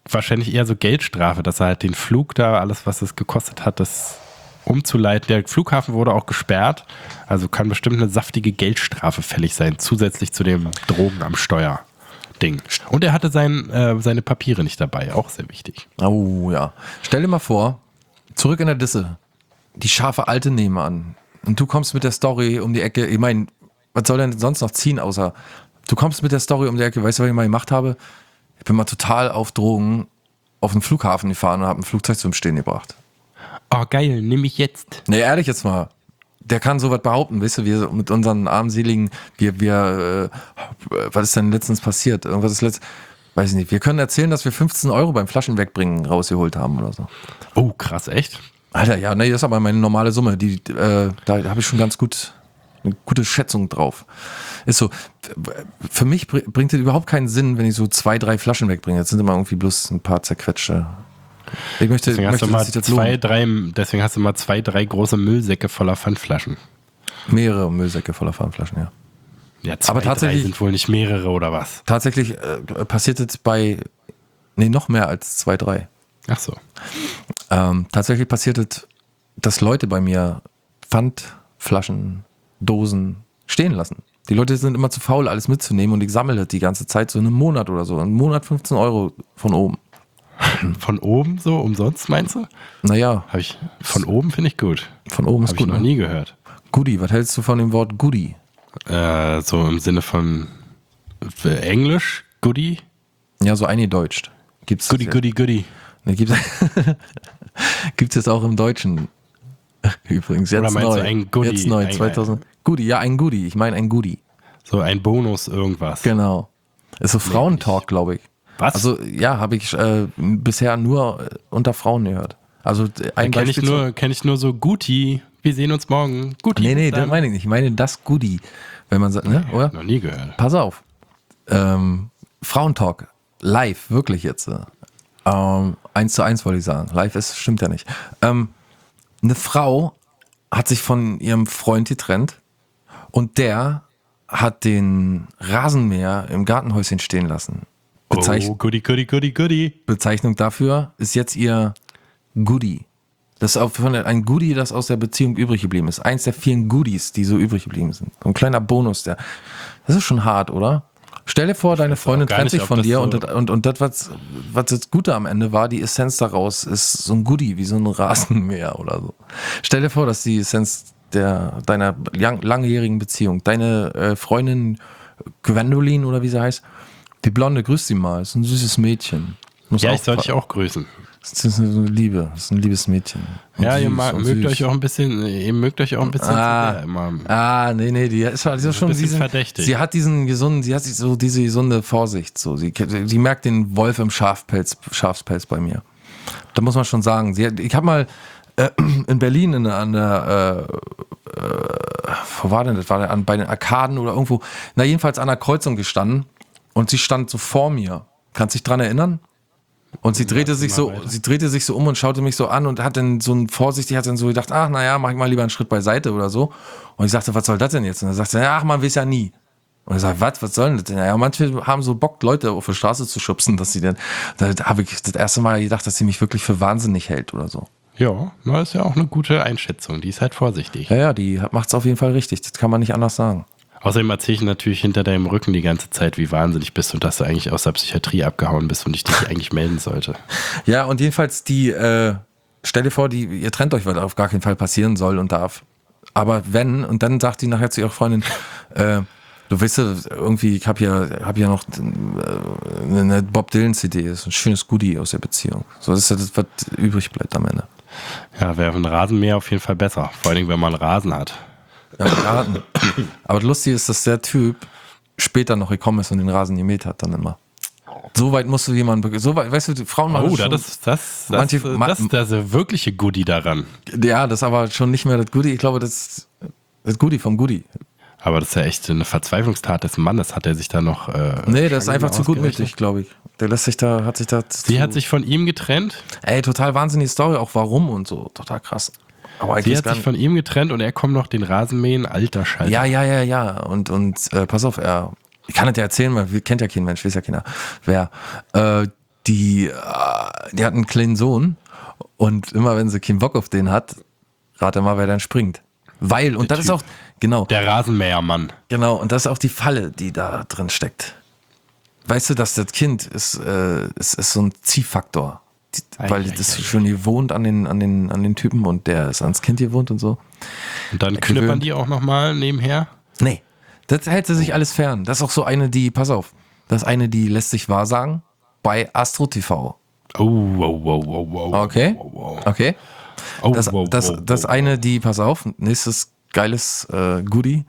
[SPEAKER 2] wahrscheinlich eher so Geldstrafe, dass er halt den Flug da, alles was es gekostet hat, das umzuleiten. Der Flughafen wurde auch gesperrt, also kann bestimmt eine saftige Geldstrafe fällig sein, zusätzlich zu dem Drogen am Steuer Ding. Und er hatte sein, äh, seine Papiere nicht dabei, auch sehr wichtig.
[SPEAKER 1] Oh ja. Stell dir mal vor, zurück in der Disse, die scharfe Alte nebenan und du kommst mit der Story um die Ecke, ich meine, was soll denn sonst noch ziehen, außer du kommst mit der Story um die Ecke, weißt du, was ich mal gemacht habe? Ich bin mal total auf Drogen auf den Flughafen gefahren und habe ein Flugzeug zum Stehen gebracht.
[SPEAKER 2] Oh geil, nimm ich jetzt.
[SPEAKER 1] Nee, ehrlich jetzt mal. Der kann sowas behaupten, weißt du, wir mit unseren armseligen, wir, wir, äh, was ist denn letztens passiert? Irgendwas ist letztens, weiß ich nicht, wir können erzählen, dass wir fünfzehn Euro beim Flaschenwegbringen rausgeholt haben oder so.
[SPEAKER 2] Oh, krass, echt?
[SPEAKER 1] Alter, ja, nee, das ist aber meine normale Summe, die, äh, da habe ich schon ganz gut, eine gute Schätzung drauf. Ist so, für mich bringt es überhaupt keinen Sinn, wenn ich so zwei, drei Flaschen wegbringe. Jetzt sind immer irgendwie bloß ein paar zerquetschte. Ich möchte,
[SPEAKER 2] Deswegen,
[SPEAKER 1] möchte
[SPEAKER 2] hast, du mal
[SPEAKER 1] dass sich das
[SPEAKER 2] zwei,
[SPEAKER 1] lohnt.
[SPEAKER 2] drei, deswegen hast du mal zwei, drei große Müllsäcke voller Pfandflaschen.
[SPEAKER 1] Mehrere Müllsäcke voller Pfandflaschen, ja.
[SPEAKER 2] Ja, zwei,
[SPEAKER 1] Aber tatsächlich-
[SPEAKER 2] drei sind wohl nicht mehrere oder was?
[SPEAKER 1] Tatsächlich äh, passiert es bei, nee, noch mehr als zwei, drei.
[SPEAKER 2] Ach so.
[SPEAKER 1] Ähm, tatsächlich passiert es, dass Leute bei mir Pfandflaschen, Dosen stehen lassen. Die Leute sind immer zu faul, alles mitzunehmen und ich sammle das die ganze Zeit so einen Monat oder so. Einen Monat fünfzehn Euro von oben.
[SPEAKER 2] Von oben so, umsonst meinst du?
[SPEAKER 1] Naja,
[SPEAKER 2] Hab ich, von oben finde ich gut.
[SPEAKER 1] von oben ist
[SPEAKER 2] Habe ich
[SPEAKER 1] gut.
[SPEAKER 2] noch
[SPEAKER 1] Ne?
[SPEAKER 2] nie gehört.
[SPEAKER 1] Goodie, was hältst du von dem Wort Goodie?
[SPEAKER 2] Äh, so im Sinne von äh, Englisch, Goodie?
[SPEAKER 1] Ja, so eingedeutscht. Gibt's
[SPEAKER 2] Goodie, Goodie, Goodie.
[SPEAKER 1] Ne, gibt's, gibt's jetzt auch im Deutschen. Übrigens, jetzt
[SPEAKER 2] Oder meinst
[SPEAKER 1] neu.
[SPEAKER 2] du ein Goodie?
[SPEAKER 1] Jetzt neu,
[SPEAKER 2] Ein-
[SPEAKER 1] zweitausend. Goodie, ja, ein Goodie. Ich meine ein Goodie.
[SPEAKER 2] So ein Bonus irgendwas.
[SPEAKER 1] Genau. Ist so Frauentalk, glaube ich.
[SPEAKER 2] Was?
[SPEAKER 1] Also, ja, habe ich äh, bisher nur äh, unter Frauen gehört. Also, äh, ein
[SPEAKER 2] kenne ich,
[SPEAKER 1] Beispiel
[SPEAKER 2] nur- kenn ich nur so Guti, wir sehen uns morgen. Guti.
[SPEAKER 1] Nee, nee,
[SPEAKER 2] bis
[SPEAKER 1] das
[SPEAKER 2] dann.
[SPEAKER 1] meine ich nicht. Ich meine das Goodie. Wenn man sagt, ne, oder?
[SPEAKER 2] Noch nie gehört.
[SPEAKER 1] Pass auf. Ähm, Frauentalk. Live, wirklich jetzt. Ähm, eins zu eins wollte ich sagen. Live ist, stimmt ja nicht. Ähm, eine Frau hat sich von ihrem Freund getrennt und der hat den Rasenmäher im Gartenhäuschen stehen lassen. Bezeich
[SPEAKER 2] Oh, Goodie, Goodie, Goodie, Goodie.
[SPEAKER 1] Bezeichnung dafür ist jetzt ihr Goodie. Das ist auch von der, ein Goodie, das aus der Beziehung übrig geblieben ist. Eins der vielen Goodies, die so übrig geblieben sind. So ein kleiner Bonus, der. Das ist schon hart, oder? Stell dir vor, deine Freundin
[SPEAKER 2] gar
[SPEAKER 1] trennt
[SPEAKER 2] nicht,
[SPEAKER 1] sich
[SPEAKER 2] ob
[SPEAKER 1] von
[SPEAKER 2] das
[SPEAKER 1] dir
[SPEAKER 2] so-
[SPEAKER 1] und, das- und, und das, was, was das Gute am Ende war, die Essenz daraus ist so ein Goodie, wie so ein Rasenmäher oder so. Stell dir vor, dass die Essenz der, deiner lang, langjährigen Beziehung, deine äh, Freundin Gwendolyn oder wie sie heißt, die Blonde, grüß sie mal, ist ein süßes Mädchen. Muss
[SPEAKER 2] Ja,
[SPEAKER 1] auch
[SPEAKER 2] ich soll dich auch grüßen.
[SPEAKER 1] Das ist eine Liebe, das ist ein liebes Mädchen. Und
[SPEAKER 2] Ja, ihr
[SPEAKER 1] süß
[SPEAKER 2] mag,
[SPEAKER 1] und
[SPEAKER 2] mögt
[SPEAKER 1] süß.
[SPEAKER 2] euch auch ein bisschen, ihr mögt euch auch ein bisschen
[SPEAKER 1] Ah.
[SPEAKER 2] zu sehr immer.
[SPEAKER 1] Ah, nee, nee, die ist, die ist schon
[SPEAKER 2] bisschen
[SPEAKER 1] diesen,
[SPEAKER 2] verdächtig.
[SPEAKER 1] sie hat diesen gesunden, sie hat so diese gesunde Vorsicht, so. Sie, sie merkt den Wolf im Schafpelz, Schafspelz bei mir. Da muss man schon sagen. Sie, hat- ich habe mal äh, in Berlin in, an der, äh, äh, wo war denn das? War der an, bei den Arkaden oder irgendwo? Na, jedenfalls an der Kreuzung gestanden und sie stand so vor mir. Kannst dich dran erinnern? Und sie drehte sich
[SPEAKER 2] mal
[SPEAKER 1] so,
[SPEAKER 2] weiter.
[SPEAKER 1] sie drehte sich so um und schaute mich so an und hat dann so ein vorsichtig, hat dann so gedacht, ach, naja, mach ich mal lieber einen Schritt beiseite oder so. Und ich sagte, was soll das denn jetzt? Und er sagte, ach, man weiß ja nie. Und ich sage, was, was soll denn das denn? Ja, manche haben so Bock, Leute auf die Straße zu schubsen, dass sie dann, da habe ich das erste Mal gedacht, dass sie mich wirklich für wahnsinnig hält oder so.
[SPEAKER 2] Ja, das ist ja auch eine gute Einschätzung. Die ist halt vorsichtig.
[SPEAKER 1] Ja, ja, die macht es auf jeden Fall richtig. Das kann man nicht anders sagen.
[SPEAKER 2] Außerdem erzähle ich natürlich hinter deinem Rücken die ganze Zeit, wie wahnsinnig bist und dass du eigentlich aus der Psychiatrie abgehauen bist und ich dich eigentlich melden sollte.
[SPEAKER 1] Ja, und jedenfalls die, äh, stell dir vor, die, ihr trennt euch, was auf gar keinen Fall passieren soll und darf. Aber wenn, und dann sagt die nachher zu ihrer Freundin, äh, du weißt ja, irgendwie, ich habe ja, hab ja noch äh, eine Bob Dylan-C D, ist ein schönes Goodie aus der Beziehung. So, das ist ja das, was übrig bleibt am Ende.
[SPEAKER 2] Ja, wäre ein Rasenmäher auf jeden Fall besser. Vor allen Dingen, wenn man einen Rasen hat.
[SPEAKER 1] Ja, Rasen. Aber das Lustige ist, dass der Typ später noch gekommen ist und den Rasen gemäht hat dann immer. So weit musst du jemanden, so weit, weißt du, die Frauen machen
[SPEAKER 2] Oh,
[SPEAKER 1] das
[SPEAKER 2] das,
[SPEAKER 1] schon,
[SPEAKER 2] das, das,
[SPEAKER 1] manche-
[SPEAKER 2] das,
[SPEAKER 1] ma-
[SPEAKER 2] das ist das wirkliche Goodie daran.
[SPEAKER 1] ja, das ist aber schon nicht mehr das Goodie, ich glaube, das das Goodie vom Goodie.
[SPEAKER 2] Aber das ist ja echt eine Verzweiflungstat des Mannes. Hat er sich da noch. Äh,
[SPEAKER 1] Nee, das ist einfach zu
[SPEAKER 2] ausgerechnet?
[SPEAKER 1] gutmütig, glaube ich. Der lässt sich da, hat sich da.
[SPEAKER 2] Sie
[SPEAKER 1] zu,
[SPEAKER 2] hat sich von ihm getrennt.
[SPEAKER 1] Ey, total wahnsinnige Story, auch warum und so. Total krass. Aber
[SPEAKER 2] Sie
[SPEAKER 1] eigentlich
[SPEAKER 2] hat
[SPEAKER 1] gar
[SPEAKER 2] sich
[SPEAKER 1] nicht.
[SPEAKER 2] von ihm getrennt und er kommt noch den Rasenmähen. Alter Scheiße.
[SPEAKER 1] Ja, ja, ja, ja. Und, und äh, pass auf, er. Ich kann das ja erzählen, weil wir kennt ja kein Mensch, weiß ja keiner. Wer. Äh, die, äh, die hat einen kleinen Sohn und immer wenn sie keinen Bock auf den hat, rate mal, wer dann springt. Weil, und
[SPEAKER 2] Der
[SPEAKER 1] das
[SPEAKER 2] Typ.
[SPEAKER 1] ist auch, genau,
[SPEAKER 2] Der Rasenmähermann.
[SPEAKER 1] genau, und das ist auch die Falle, die da drin steckt. Weißt du, dass das Kind ist, äh, ist, ist so ein Ziehfaktor. Die,
[SPEAKER 2] Ei,
[SPEAKER 1] weil
[SPEAKER 2] ei,
[SPEAKER 1] das
[SPEAKER 2] ei,
[SPEAKER 1] schon gewohnt an den, an, den, an den Typen und der ist ans Kind gewohnt und so.
[SPEAKER 2] Und dann
[SPEAKER 1] Gewöhnt.
[SPEAKER 2] knüppern die auch nochmal nebenher.
[SPEAKER 1] Nee, das hält sie sich alles fern. Das ist auch so eine, die, pass auf, das ist eine, die lässt sich wahrsagen bei Astro T V.
[SPEAKER 2] Oh, wow, wow, wow, wow.
[SPEAKER 1] Okay,
[SPEAKER 2] Wow, wow.
[SPEAKER 1] okay.
[SPEAKER 2] Oh,
[SPEAKER 1] Das,
[SPEAKER 2] wow,
[SPEAKER 1] das,
[SPEAKER 2] wow,
[SPEAKER 1] das
[SPEAKER 2] wow.
[SPEAKER 1] eine, die, pass auf, nächstes geiles äh, Goodie.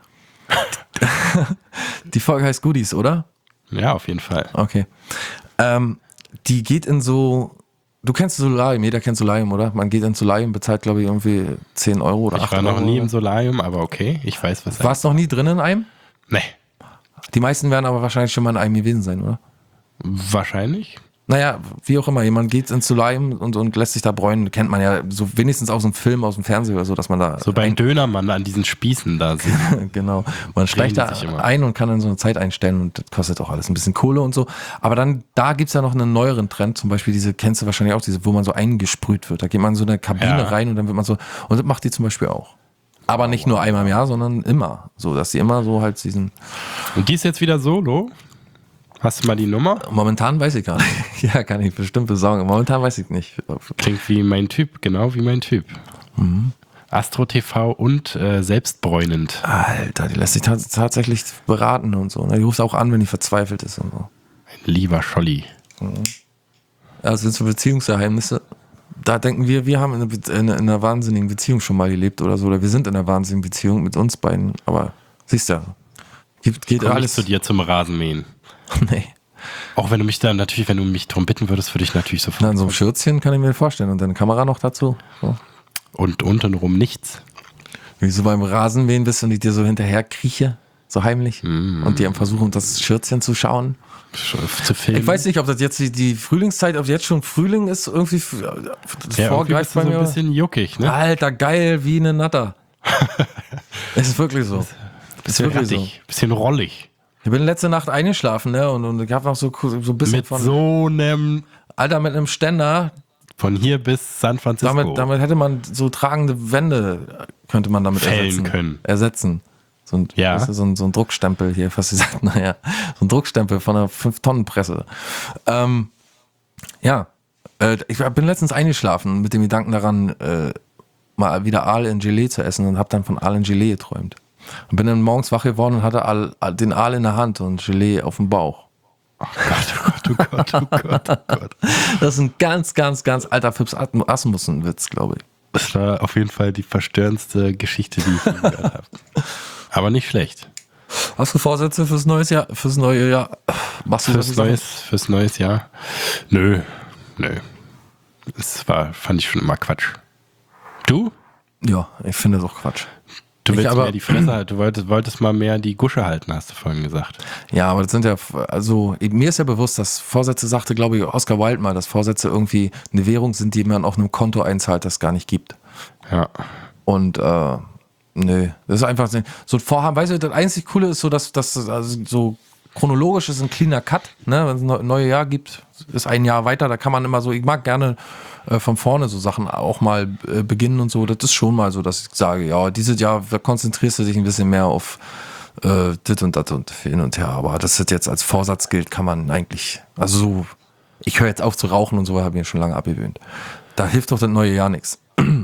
[SPEAKER 1] Die Folge heißt Goodies, oder?
[SPEAKER 2] Ja, auf jeden Fall.
[SPEAKER 1] Okay. Ähm, die geht in so, du kennst Solarium, jeder kennt Solarium, oder? Man geht in Solarium, bezahlt, glaube ich, irgendwie zehn Euro oder
[SPEAKER 2] Ich
[SPEAKER 1] acht
[SPEAKER 2] war noch
[SPEAKER 1] Euro.
[SPEAKER 2] nie im Solarium, aber okay, ich weiß, was
[SPEAKER 1] Warst noch nie drin in einem?
[SPEAKER 2] Nee,
[SPEAKER 1] Die meisten werden aber wahrscheinlich schon mal in einem gewesen sein, oder?
[SPEAKER 2] wahrscheinlich.
[SPEAKER 1] Naja, wie auch immer, jemand geht ins Solarium und, und lässt sich da bräunen, kennt man ja so wenigstens aus dem Film, aus dem Fernsehen oder so, dass man da
[SPEAKER 2] So beim Dönermann an diesen Spießen da sind.
[SPEAKER 1] genau. Man steigt
[SPEAKER 2] die
[SPEAKER 1] da
[SPEAKER 2] sich immer.
[SPEAKER 1] ein und kann dann so eine Zeit einstellen und das kostet auch alles ein bisschen Kohle und so. Aber dann, da gibt's ja noch einen neueren Trend, zum Beispiel diese, kennst du wahrscheinlich auch, diese, wo man so eingesprüht wird. Da geht man in so eine Kabine
[SPEAKER 2] Ja.
[SPEAKER 1] rein und dann wird man so, und das macht die zum Beispiel auch. Aber nicht nur einmal im Jahr, sondern immer. So, dass sie immer so halt diesen,
[SPEAKER 2] Und die ist jetzt wieder solo? Hast du mal die Nummer?
[SPEAKER 1] momentan weiß ich gar nicht. Ja, kann ich bestimmt besorgen. Momentan weiß ich nicht.
[SPEAKER 2] Klingt wie mein Typ, genau wie mein Typ.
[SPEAKER 1] Mhm.
[SPEAKER 2] Astro T V und äh, selbstbräunend.
[SPEAKER 1] Alter, die lässt sich tats- tatsächlich beraten und so. ne? Die ruft auch an, wenn die verzweifelt ist und so.
[SPEAKER 2] Ein lieber Scholli.
[SPEAKER 1] Das sind so Beziehungsgeheimnisse. Da denken wir, wir haben in einer, Be- in einer, in einer wahnsinnigen Beziehung schon mal gelebt oder so. Oder wir sind in einer wahnsinnigen Beziehung mit uns beiden. Aber siehst du, geht, geht
[SPEAKER 2] Komm nicht
[SPEAKER 1] alles.
[SPEAKER 2] zu dir zum Rasenmähen.
[SPEAKER 1] Nee.
[SPEAKER 2] Auch wenn du mich dann natürlich, wenn du mich darum bitten würdest, würde ich natürlich
[SPEAKER 1] Na,
[SPEAKER 2] sofort.
[SPEAKER 1] in so einem Schürzchen kann ich mir vorstellen. Und dann eine Kamera noch dazu. So.
[SPEAKER 2] Und untenrum nichts.
[SPEAKER 1] Wie so beim Rasenmähen bist und ich dir so hinterher krieche. So heimlich.
[SPEAKER 2] Mm.
[SPEAKER 1] Und die am Versuchen, das Schürzchen zu schauen.
[SPEAKER 2] Zu filmen.
[SPEAKER 1] Ich weiß nicht, ob das jetzt die, die Frühlingszeit, ob jetzt schon Frühling ist, irgendwie f- das
[SPEAKER 2] ja, irgendwie
[SPEAKER 1] vorgreift
[SPEAKER 2] bist du
[SPEAKER 1] bei
[SPEAKER 2] so
[SPEAKER 1] mir.
[SPEAKER 2] ein bisschen juckig, ne?
[SPEAKER 1] Alter, geil, wie eine Natter. Es ist wirklich so. Es ist
[SPEAKER 2] Bisschen
[SPEAKER 1] wirklich so.
[SPEAKER 2] rattig, bisschen rollig.
[SPEAKER 1] Ich bin letzte Nacht eingeschlafen, ne? Und, und ich habe noch so, so ein bisschen
[SPEAKER 2] Mit
[SPEAKER 1] von.
[SPEAKER 2] so einem,
[SPEAKER 1] Alter, mit einem Ständer.
[SPEAKER 2] von hier bis San Francisco.
[SPEAKER 1] Damit, damit hätte man so tragende Wände, könnte man damit
[SPEAKER 2] Fällen
[SPEAKER 1] ersetzen.
[SPEAKER 2] können.
[SPEAKER 1] Ersetzen. So ein,
[SPEAKER 2] Ja.
[SPEAKER 1] weißt du, so, ein, so ein Druckstempel hier, fast gesagt, naja, so ein Druckstempel von einer fünf Tonnen Presse. Ähm, ja, äh, ich bin letztens eingeschlafen mit dem Gedanken daran, äh, mal wieder Aal in Gelee zu essen und habe dann von Aal in Gelee geträumt. Und bin dann morgens wach geworden und hatte Aal, den Aal in der Hand und Gelee auf dem Bauch.
[SPEAKER 2] Oh Gott, oh Gott, oh Gott, oh Gott, oh Gott.
[SPEAKER 1] Das ist ein ganz, ganz, ganz alter Fips Asmussen-Witz, glaube ich.
[SPEAKER 2] Das war auf jeden Fall die verstörendste Geschichte, die ich je gehört habe. Aber nicht schlecht.
[SPEAKER 1] Hast du Vorsätze fürs neues Jahr? Fürs neue Jahr? Machst du
[SPEAKER 2] Fürs
[SPEAKER 1] solche
[SPEAKER 2] neues, fürs neues Jahr? Nö, nö. Das war, fand ich schon immer Quatsch. Du?
[SPEAKER 1] Sachen? Ja, ich finde das auch Quatsch.
[SPEAKER 2] Du
[SPEAKER 1] Ich
[SPEAKER 2] willst
[SPEAKER 1] aber-
[SPEAKER 2] mehr die Fresse halten. Du wolltest, wolltest mal mehr die Gusche halten, hast du vorhin gesagt.
[SPEAKER 1] Ja, aber das sind ja, also mir ist ja bewusst, dass Vorsätze, sagte glaube ich Oscar Wilde mal, dass Vorsätze irgendwie eine Währung sind, die man auf einem Konto einzahlt, das es gar nicht gibt.
[SPEAKER 2] Ja.
[SPEAKER 1] Und äh, nö, das ist einfach so ein Vorhaben. Weißt du, das einzig Coole ist so, dass das also so chronologisch ist ein cleaner Cut, ne? Wenn es ein neues Jahr gibt, ist ein Jahr weiter, da kann man immer so, ich mag gerne äh, von vorne so Sachen auch mal äh, beginnen und so. Das ist schon mal so, dass ich sage, ja, dieses Jahr da konzentrierst du dich ein bisschen mehr auf äh, dit und dat und hin und her. Aber dass das jetzt als Vorsatz gilt, kann man eigentlich, also so, ich höre jetzt auf zu rauchen und so, habe ich mir schon lange abgewöhnt. Da hilft doch das neue Jahr nichts.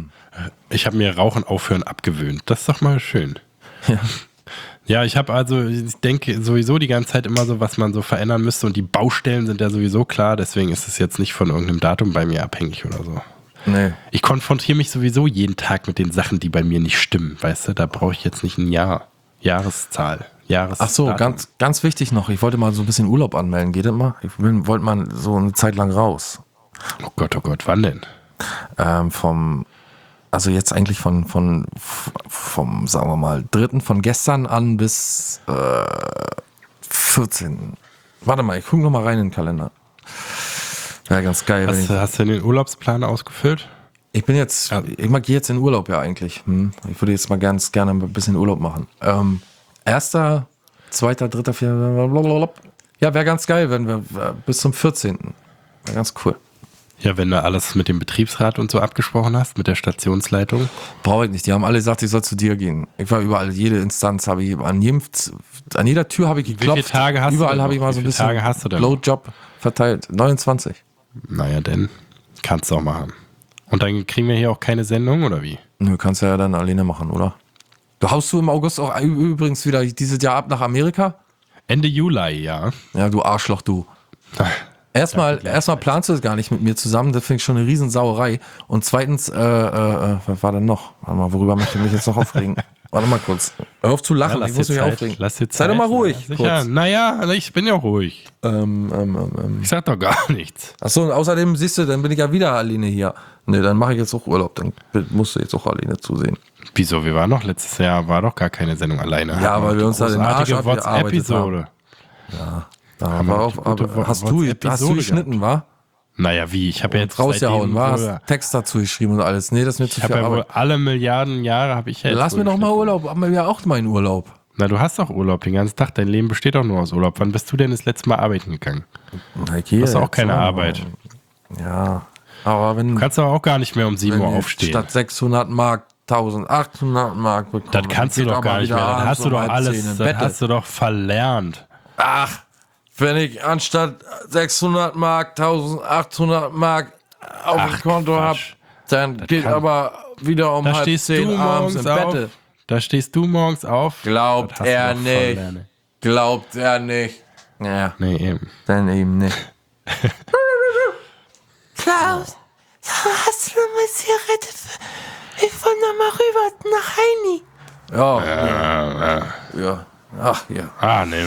[SPEAKER 2] Ich habe mir Rauchen aufhören abgewöhnt. Das ist doch mal schön.
[SPEAKER 1] Ja.
[SPEAKER 2] Ja, ich habe also, ich denke sowieso die ganze Zeit immer so, was man so verändern müsste und die Baustellen sind ja sowieso klar, deswegen ist es jetzt nicht von irgendeinem Datum bei mir abhängig oder so.
[SPEAKER 1] Nee.
[SPEAKER 2] Ich konfrontiere mich sowieso jeden Tag mit den Sachen, die bei mir nicht stimmen, weißt du, da brauche ich jetzt nicht ein Jahr, Jahreszahl, Jahres.
[SPEAKER 1] Ach so,
[SPEAKER 2] Datum.
[SPEAKER 1] ganz, ganz wichtig noch, ich wollte mal so ein bisschen Urlaub anmelden, geht das mal? Ich will, wollte mal so eine Zeit lang raus.
[SPEAKER 2] Oh Gott, oh Gott, wann denn?
[SPEAKER 1] Ähm, vom, also jetzt eigentlich von, von, vom, sagen wir mal, dritten von gestern an bis äh, vierzehnten Warte mal, ich gucke noch mal rein in den Kalender. Wäre ganz geil. Wenn
[SPEAKER 2] Hast,
[SPEAKER 1] ich,
[SPEAKER 2] du- hast du den Urlaubsplan ausgefüllt?
[SPEAKER 1] ich bin jetzt,
[SPEAKER 2] Ja.
[SPEAKER 1] ich mag jetzt in Urlaub ja eigentlich. Hm. Ich würde jetzt mal ganz gerne ein bisschen Urlaub machen. Ähm, erster, zweiter, dritter, vierter, blablabla. Ja, wäre ganz geil, wenn wir äh, bis zum vierzehnten War ganz cool.
[SPEAKER 2] Ja, wenn du alles mit dem Betriebsrat und so abgesprochen hast, mit der Stationsleitung.
[SPEAKER 1] Brauche ich nicht. Die haben alle gesagt, ich soll zu dir gehen. Ich war überall, jede Instanz habe ich, an jedem, an jeder Tür habe ich geklopft.
[SPEAKER 2] Wie viele Tage hast
[SPEAKER 1] überall
[SPEAKER 2] du
[SPEAKER 1] habe ich mal so ein bisschen
[SPEAKER 2] Tage hast du denn
[SPEAKER 1] Blowjob verteilt. neunundzwanzig.
[SPEAKER 2] Naja, denn kannst du auch machen. Und dann kriegen wir hier auch keine Sendung, oder wie?
[SPEAKER 1] Nö, kannst du ja dann alleine machen, oder? Du haust du im August auch übrigens wieder dieses Jahr ab nach Amerika?
[SPEAKER 2] Ende Juli, ja.
[SPEAKER 1] Ja, du Arschloch, du. Erstmal, erstmal planst du es gar nicht mit mir zusammen, das finde ich schon eine Riesensauerei. Und zweitens, äh, äh, was war denn noch? Warte mal, worüber möchte ich mich jetzt noch aufregen? Warte mal kurz. Hör auf zu lachen,
[SPEAKER 2] Ja,
[SPEAKER 1] ich muss mich
[SPEAKER 2] Zeit,
[SPEAKER 1] aufregen.
[SPEAKER 2] Lass dir Zeit.
[SPEAKER 1] Sei doch mal ruhig.
[SPEAKER 2] Ja, sicher. Naja, ich bin ja ruhig.
[SPEAKER 1] Ähm, ähm, ähm, ähm.
[SPEAKER 2] Ich sag doch gar nichts.
[SPEAKER 1] Achso, und außerdem siehst du, dann bin ich ja wieder alleine hier. Ne, dann mache ich jetzt auch Urlaub, dann musst du jetzt auch alleine zusehen.
[SPEAKER 2] Wieso? Wir waren doch letztes Jahr, war doch gar keine Sendung alleine.
[SPEAKER 1] Ja, weil wir uns da den Arsch
[SPEAKER 2] großartige
[SPEAKER 1] abgearbeitet
[SPEAKER 2] WhatsApp-Episode.
[SPEAKER 1] Da
[SPEAKER 2] Haben
[SPEAKER 1] war
[SPEAKER 2] wir
[SPEAKER 1] auf,
[SPEAKER 2] die gute
[SPEAKER 1] aber hast du,
[SPEAKER 2] WhatsApp-Episode
[SPEAKER 1] hast du geschnitten, wa?
[SPEAKER 2] Naja, wie? Ich habe ja jetzt
[SPEAKER 1] Rausgehauen,
[SPEAKER 2] seitdem
[SPEAKER 1] war?
[SPEAKER 2] wohl-
[SPEAKER 1] Hast Text dazu geschrieben und alles. Nee, das ist mir zu
[SPEAKER 2] Ich habe
[SPEAKER 1] viel
[SPEAKER 2] ja wohl
[SPEAKER 1] Arbeit.
[SPEAKER 2] alle Milliarden Jahre habe ich ja jetzt
[SPEAKER 1] Lass mir
[SPEAKER 2] wohl
[SPEAKER 1] doch mal
[SPEAKER 2] geschnitten.
[SPEAKER 1] Urlaub, haben wir ja auch meinen Urlaub.
[SPEAKER 2] Na, du hast doch Urlaub den ganzen Tag. Dein Leben besteht doch nur aus Urlaub. Wann bist du denn das letzte Mal arbeiten gegangen?
[SPEAKER 1] Na, ich gehe
[SPEAKER 2] Du hast auch
[SPEAKER 1] jetzt
[SPEAKER 2] keine
[SPEAKER 1] auch.
[SPEAKER 2] Arbeit.
[SPEAKER 1] Ja, aber wenn,
[SPEAKER 2] Du kannst aber auch gar nicht mehr um sieben
[SPEAKER 1] wenn
[SPEAKER 2] Uhr
[SPEAKER 1] ich
[SPEAKER 2] aufstehen.
[SPEAKER 1] statt sechshundert Mark eintausendachthundert Mark bekomme,
[SPEAKER 2] Das kannst du
[SPEAKER 1] geht
[SPEAKER 2] doch
[SPEAKER 1] aber
[SPEAKER 2] gar nicht mehr.
[SPEAKER 1] wieder
[SPEAKER 2] Das
[SPEAKER 1] abends
[SPEAKER 2] hast du
[SPEAKER 1] um
[SPEAKER 2] doch
[SPEAKER 1] halb
[SPEAKER 2] alles,
[SPEAKER 1] zehn im
[SPEAKER 2] das
[SPEAKER 1] Bett.
[SPEAKER 2] hast du doch verlernt.
[SPEAKER 1] Ach, wenn ich anstatt sechshundert Mark eintausendachthundert Mark auf
[SPEAKER 2] Ach,
[SPEAKER 1] dem Konto habe,
[SPEAKER 2] Quatsch.
[SPEAKER 1] dann geht
[SPEAKER 2] kann-
[SPEAKER 1] aber wieder um
[SPEAKER 2] Da
[SPEAKER 1] halb
[SPEAKER 2] stehst
[SPEAKER 1] zehn
[SPEAKER 2] du
[SPEAKER 1] abends
[SPEAKER 2] morgens
[SPEAKER 1] im
[SPEAKER 2] auf.
[SPEAKER 1] Bett.
[SPEAKER 2] Da stehst du morgens auf.
[SPEAKER 1] Glaubt
[SPEAKER 2] Das hast du
[SPEAKER 1] er
[SPEAKER 2] doch
[SPEAKER 1] nicht.
[SPEAKER 2] verlernt.
[SPEAKER 1] Glaubt er nicht. Ja,
[SPEAKER 2] Nee, eben.
[SPEAKER 1] dann eben nicht.
[SPEAKER 5] Klaus, hast du noch mal Zigarette? Ich wollte noch mal rüber nach Heini.
[SPEAKER 1] Ja, ja, ja. Ach, ja.
[SPEAKER 2] Ah, nee.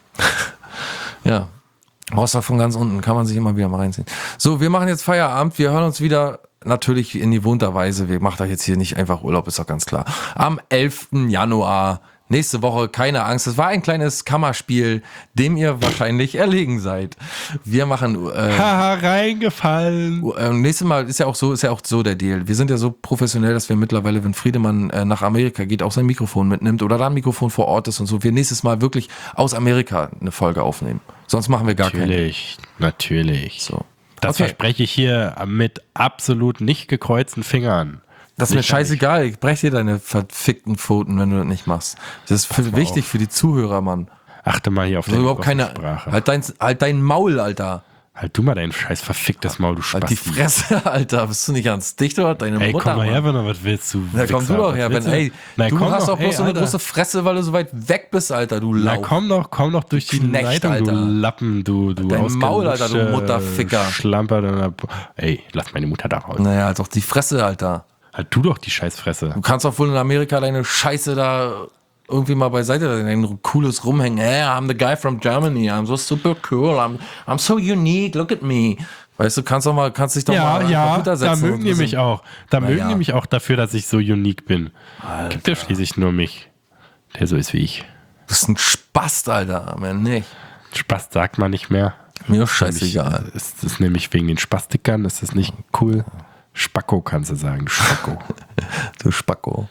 [SPEAKER 1] Ja. Außer von ganz unten kann man sich immer wieder mal reinziehen. So, wir machen jetzt Feierabend. Wir hören uns wieder natürlich in gewohnter Weise. Wir machen da jetzt hier nicht einfach Urlaub, ist doch ganz klar. Am elften Januar. Nächste Woche, keine Angst. Es war ein kleines Kammerspiel, dem ihr wahrscheinlich erlegen seid. Wir machen äh,
[SPEAKER 2] Haha, reingefallen.
[SPEAKER 1] äh, nächstes Mal ist ja auch so, ist ja auch so der Deal. Wir sind ja so professionell, dass wir mittlerweile, wenn Friedemann äh, nach Amerika geht, auch sein Mikrofon mitnimmt oder da ein Mikrofon vor Ort ist und so, wir nächstes Mal wirklich aus Amerika eine Folge aufnehmen. Sonst machen wir gar keine.
[SPEAKER 2] Natürlich, natürlich.
[SPEAKER 1] So.
[SPEAKER 2] Das
[SPEAKER 1] Okay.
[SPEAKER 2] verspreche ich hier mit absolut nicht gekreuzten Fingern.
[SPEAKER 1] Das ist mir
[SPEAKER 2] Sicherlich.
[SPEAKER 1] scheißegal. Ich brech dir deine verfickten Pfoten, wenn du das nicht machst. Das ist für, wichtig für die Zuhörer, Mann.
[SPEAKER 2] Achte mal hier auf
[SPEAKER 1] Also
[SPEAKER 2] deine
[SPEAKER 1] überhaupt keine.
[SPEAKER 2] Sprache.
[SPEAKER 1] Halt dein, halt dein Maul, Alter.
[SPEAKER 2] Halt du mal dein scheiß verficktes Maul, du
[SPEAKER 1] Halt die
[SPEAKER 2] Spasti.
[SPEAKER 1] Fresse, Alter. Bist du nicht ans Dicht oder deine
[SPEAKER 2] Ey,
[SPEAKER 1] Mutter?
[SPEAKER 2] komm mal
[SPEAKER 1] Mann?
[SPEAKER 2] her, wenn du was willst, du
[SPEAKER 1] Na, komm
[SPEAKER 2] Wichser.
[SPEAKER 1] du doch
[SPEAKER 2] Was
[SPEAKER 1] her,
[SPEAKER 2] willst
[SPEAKER 1] wenn, ey,
[SPEAKER 2] Na,
[SPEAKER 1] du
[SPEAKER 2] komm
[SPEAKER 1] hast doch bloß
[SPEAKER 2] ey,
[SPEAKER 1] so eine
[SPEAKER 2] Alter.
[SPEAKER 1] große Fresse, weil du so weit weg bist, Alter, du
[SPEAKER 2] Na,
[SPEAKER 1] Lauch.
[SPEAKER 2] komm doch, komm doch durch die
[SPEAKER 1] Knecht,
[SPEAKER 2] Leitung,
[SPEAKER 1] Alter.
[SPEAKER 2] du Lappen, du, du
[SPEAKER 1] Dein Maul, Alter, du
[SPEAKER 2] ausgelutschte
[SPEAKER 1] Mutterficker.
[SPEAKER 2] Schlamper. deiner- Ey, lass meine Mutter da raus.
[SPEAKER 1] Naja, halt doch die Fresse, Alter.
[SPEAKER 2] Halt du doch die Scheißfresse.
[SPEAKER 1] Du kannst doch wohl in Amerika deine Scheiße da irgendwie mal beiseite, dein cooles Rumhängen. Hey, I'm the guy from Germany. I'm so super cool. I'm, I'm so unique. Look at me. Weißt du, kannst doch mal, kannst dich doch
[SPEAKER 2] Ja,
[SPEAKER 1] mal an den
[SPEAKER 2] ja,
[SPEAKER 1] Computer
[SPEAKER 2] da
[SPEAKER 1] setzen.
[SPEAKER 2] mögen
[SPEAKER 1] und
[SPEAKER 2] die
[SPEAKER 1] wissen-
[SPEAKER 2] mich auch. Da
[SPEAKER 1] Na
[SPEAKER 2] mögen
[SPEAKER 1] ja.
[SPEAKER 2] die mich auch dafür, dass ich so unique bin. Gibt ja schließlich nur mich, der so ist wie ich.
[SPEAKER 1] Du bist ein Spast, Alter. Mehr nicht.
[SPEAKER 2] Spaß sagt man nicht mehr.
[SPEAKER 1] Mir ist scheißegal.
[SPEAKER 2] Ist das nämlich wegen den Spastikern? Ist das nicht cool? Spacko kannst du sagen, Spacko.
[SPEAKER 1] Du Spacko.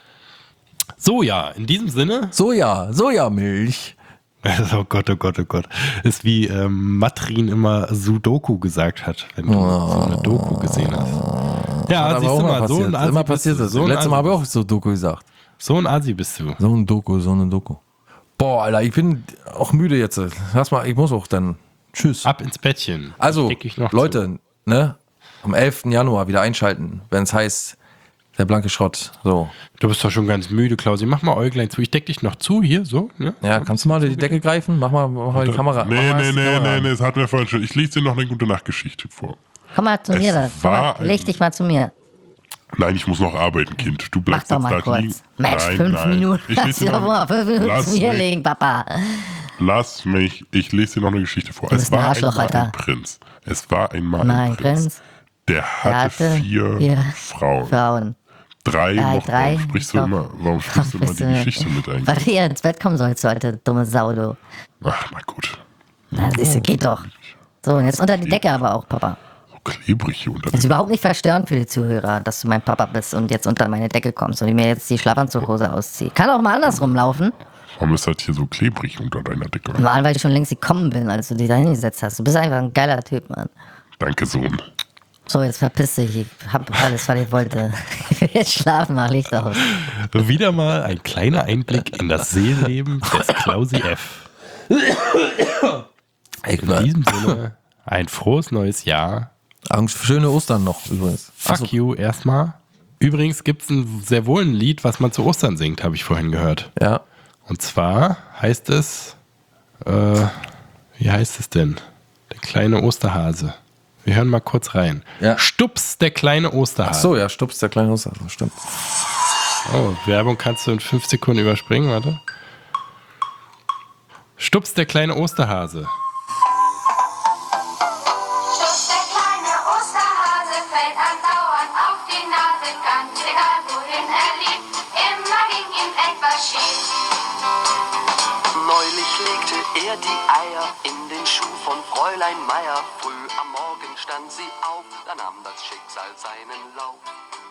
[SPEAKER 2] So, ja, in diesem Sinne.
[SPEAKER 1] Soja, Sojamilch.
[SPEAKER 2] Oh Gott, oh Gott, oh Gott. Ist wie ähm, Matrin immer Sudoku gesagt hat, wenn du so eine Doku gesehen hast. Ja,
[SPEAKER 1] Hat aber
[SPEAKER 2] siehst
[SPEAKER 1] auch
[SPEAKER 2] du
[SPEAKER 1] mal
[SPEAKER 2] mal, so
[SPEAKER 1] passiert.
[SPEAKER 2] ein Asi
[SPEAKER 1] Immer
[SPEAKER 2] bist
[SPEAKER 1] passiert
[SPEAKER 2] du.
[SPEAKER 1] das.
[SPEAKER 2] So ein
[SPEAKER 1] Letztes Mal
[SPEAKER 2] Asi
[SPEAKER 1] habe ich auch so Doku gesagt.
[SPEAKER 2] So ein Asi bist du.
[SPEAKER 1] So ein Doku, so eine Doku. Boah, Alter, ich bin auch müde jetzt. Lass mal, ich muss auch dann. Tschüss.
[SPEAKER 2] Ab ins Bettchen.
[SPEAKER 1] Also,
[SPEAKER 2] Steck ich noch
[SPEAKER 1] Leute, ne? Am elften Januar wieder einschalten, wenn es heißt, der blanke Schrott. So.
[SPEAKER 2] Du bist doch schon ganz müde, Klausi. Mach mal Äuglein zu. Ich deck dich noch zu, hier, so. Ne?
[SPEAKER 1] Ja, kannst du mal die Decke greifen? Mach mal, mach mal die Kamera.
[SPEAKER 6] Nee,
[SPEAKER 1] mach mal
[SPEAKER 6] nee,
[SPEAKER 1] die
[SPEAKER 6] nee,
[SPEAKER 1] Kamera
[SPEAKER 6] nee,
[SPEAKER 1] an.
[SPEAKER 6] nee, das hatten wir vorhin schon. Ich lese dir noch eine gute Nachtgeschichte vor.
[SPEAKER 4] Komm mal zu
[SPEAKER 6] Es
[SPEAKER 4] mir, da. Komm mal,
[SPEAKER 6] war ein-
[SPEAKER 4] leg dich mal zu mir.
[SPEAKER 6] Nein, ich muss noch arbeiten, Kind. Du
[SPEAKER 4] Mach
[SPEAKER 6] bleibst
[SPEAKER 4] doch
[SPEAKER 6] jetzt
[SPEAKER 4] mal
[SPEAKER 6] da
[SPEAKER 4] kurz.
[SPEAKER 6] liegen.
[SPEAKER 4] Mensch,
[SPEAKER 6] Nein,
[SPEAKER 4] fünf
[SPEAKER 6] nein.
[SPEAKER 4] Minuten.
[SPEAKER 6] Ich
[SPEAKER 4] Lass
[SPEAKER 6] lese
[SPEAKER 4] dich
[SPEAKER 6] dir
[SPEAKER 4] doch
[SPEAKER 6] noch,
[SPEAKER 4] mal fünf Minuten
[SPEAKER 6] lass
[SPEAKER 4] zu mir
[SPEAKER 6] mich.
[SPEAKER 4] legen, Papa.
[SPEAKER 6] Lass mich, ich lese dir noch eine Geschichte vor.
[SPEAKER 4] Du
[SPEAKER 6] Es
[SPEAKER 4] bist ein
[SPEAKER 6] war
[SPEAKER 4] Arschloch,
[SPEAKER 6] einmal
[SPEAKER 4] Alter.
[SPEAKER 6] ein Prinz. Es war einmal
[SPEAKER 4] Nein,
[SPEAKER 6] ein Prinz.
[SPEAKER 4] Prinz.
[SPEAKER 6] Der
[SPEAKER 4] Er
[SPEAKER 6] hatte,
[SPEAKER 4] hatte
[SPEAKER 6] vier,
[SPEAKER 4] vier
[SPEAKER 6] Frauen.
[SPEAKER 4] Frauen.
[SPEAKER 6] Drei
[SPEAKER 4] Ja,
[SPEAKER 6] noch.
[SPEAKER 4] drei.
[SPEAKER 6] Warum sprichst du
[SPEAKER 4] Doch.
[SPEAKER 6] immer, warum sprichst du immer
[SPEAKER 4] Bist
[SPEAKER 6] die
[SPEAKER 4] du-
[SPEAKER 6] Geschichte mit ein?
[SPEAKER 4] Weil du hier ins Bett kommen sollst, du alte dumme Sau, du.
[SPEAKER 6] Ach, na gut.
[SPEAKER 4] Na, siehst du, geht doch. So, und jetzt unter die Decke aber auch, Papa.
[SPEAKER 6] So klebrig hier unter
[SPEAKER 4] Das ist
[SPEAKER 6] dem.
[SPEAKER 4] überhaupt nicht verstörend für die Zuhörer, dass du mein Papa bist und jetzt unter meine Decke kommst und ich mir jetzt die Schlafanzughose ausziehe. Kann auch mal andersrum laufen.
[SPEAKER 6] Warum ist das hier so klebrig unter deiner Decke?
[SPEAKER 4] Vor allem, weil ich schon längst gekommen bin, als du dich da hingesetzt hast. Du bist einfach ein geiler Typ, Mann.
[SPEAKER 6] Danke, Sohn.
[SPEAKER 4] So, jetzt verpiss dich. Ich hab alles, was ich wollte. Ich will jetzt schlafen, mach Licht aus.
[SPEAKER 2] Wieder mal ein kleiner Einblick in das Seelenleben des Klausi F. In diesem Sinne, ein frohes neues Jahr.
[SPEAKER 1] Schöne Ostern noch übrigens.
[SPEAKER 2] Fuck
[SPEAKER 1] Achso,
[SPEAKER 2] you erstmal. Übrigens gibt es ein, sehr wohl ein Lied, was man zu Ostern singt, habe ich vorhin gehört.
[SPEAKER 1] ja.
[SPEAKER 2] Und zwar heißt es, äh, wie heißt es denn? Der kleine Osterhase. Wir hören mal kurz rein.
[SPEAKER 1] Ja.
[SPEAKER 2] Stups, der kleine Osterhase.
[SPEAKER 1] Ach so, ja, Stups, der kleine Osterhase, stimmt.
[SPEAKER 2] Oh, Werbung kannst du in fünf Sekunden überspringen, warte. Stups, der kleine Osterhase.
[SPEAKER 7] Stups, der kleine Osterhase fällt andauernd auf die Nase, ganz egal wohin er lief, immer ging ihm etwas schief.
[SPEAKER 8] Neulich legte er die Eier in den Schuh von Fräulein Meier. Früh am Morgen stand sie auf, da nahm das Schicksal seinen Lauf.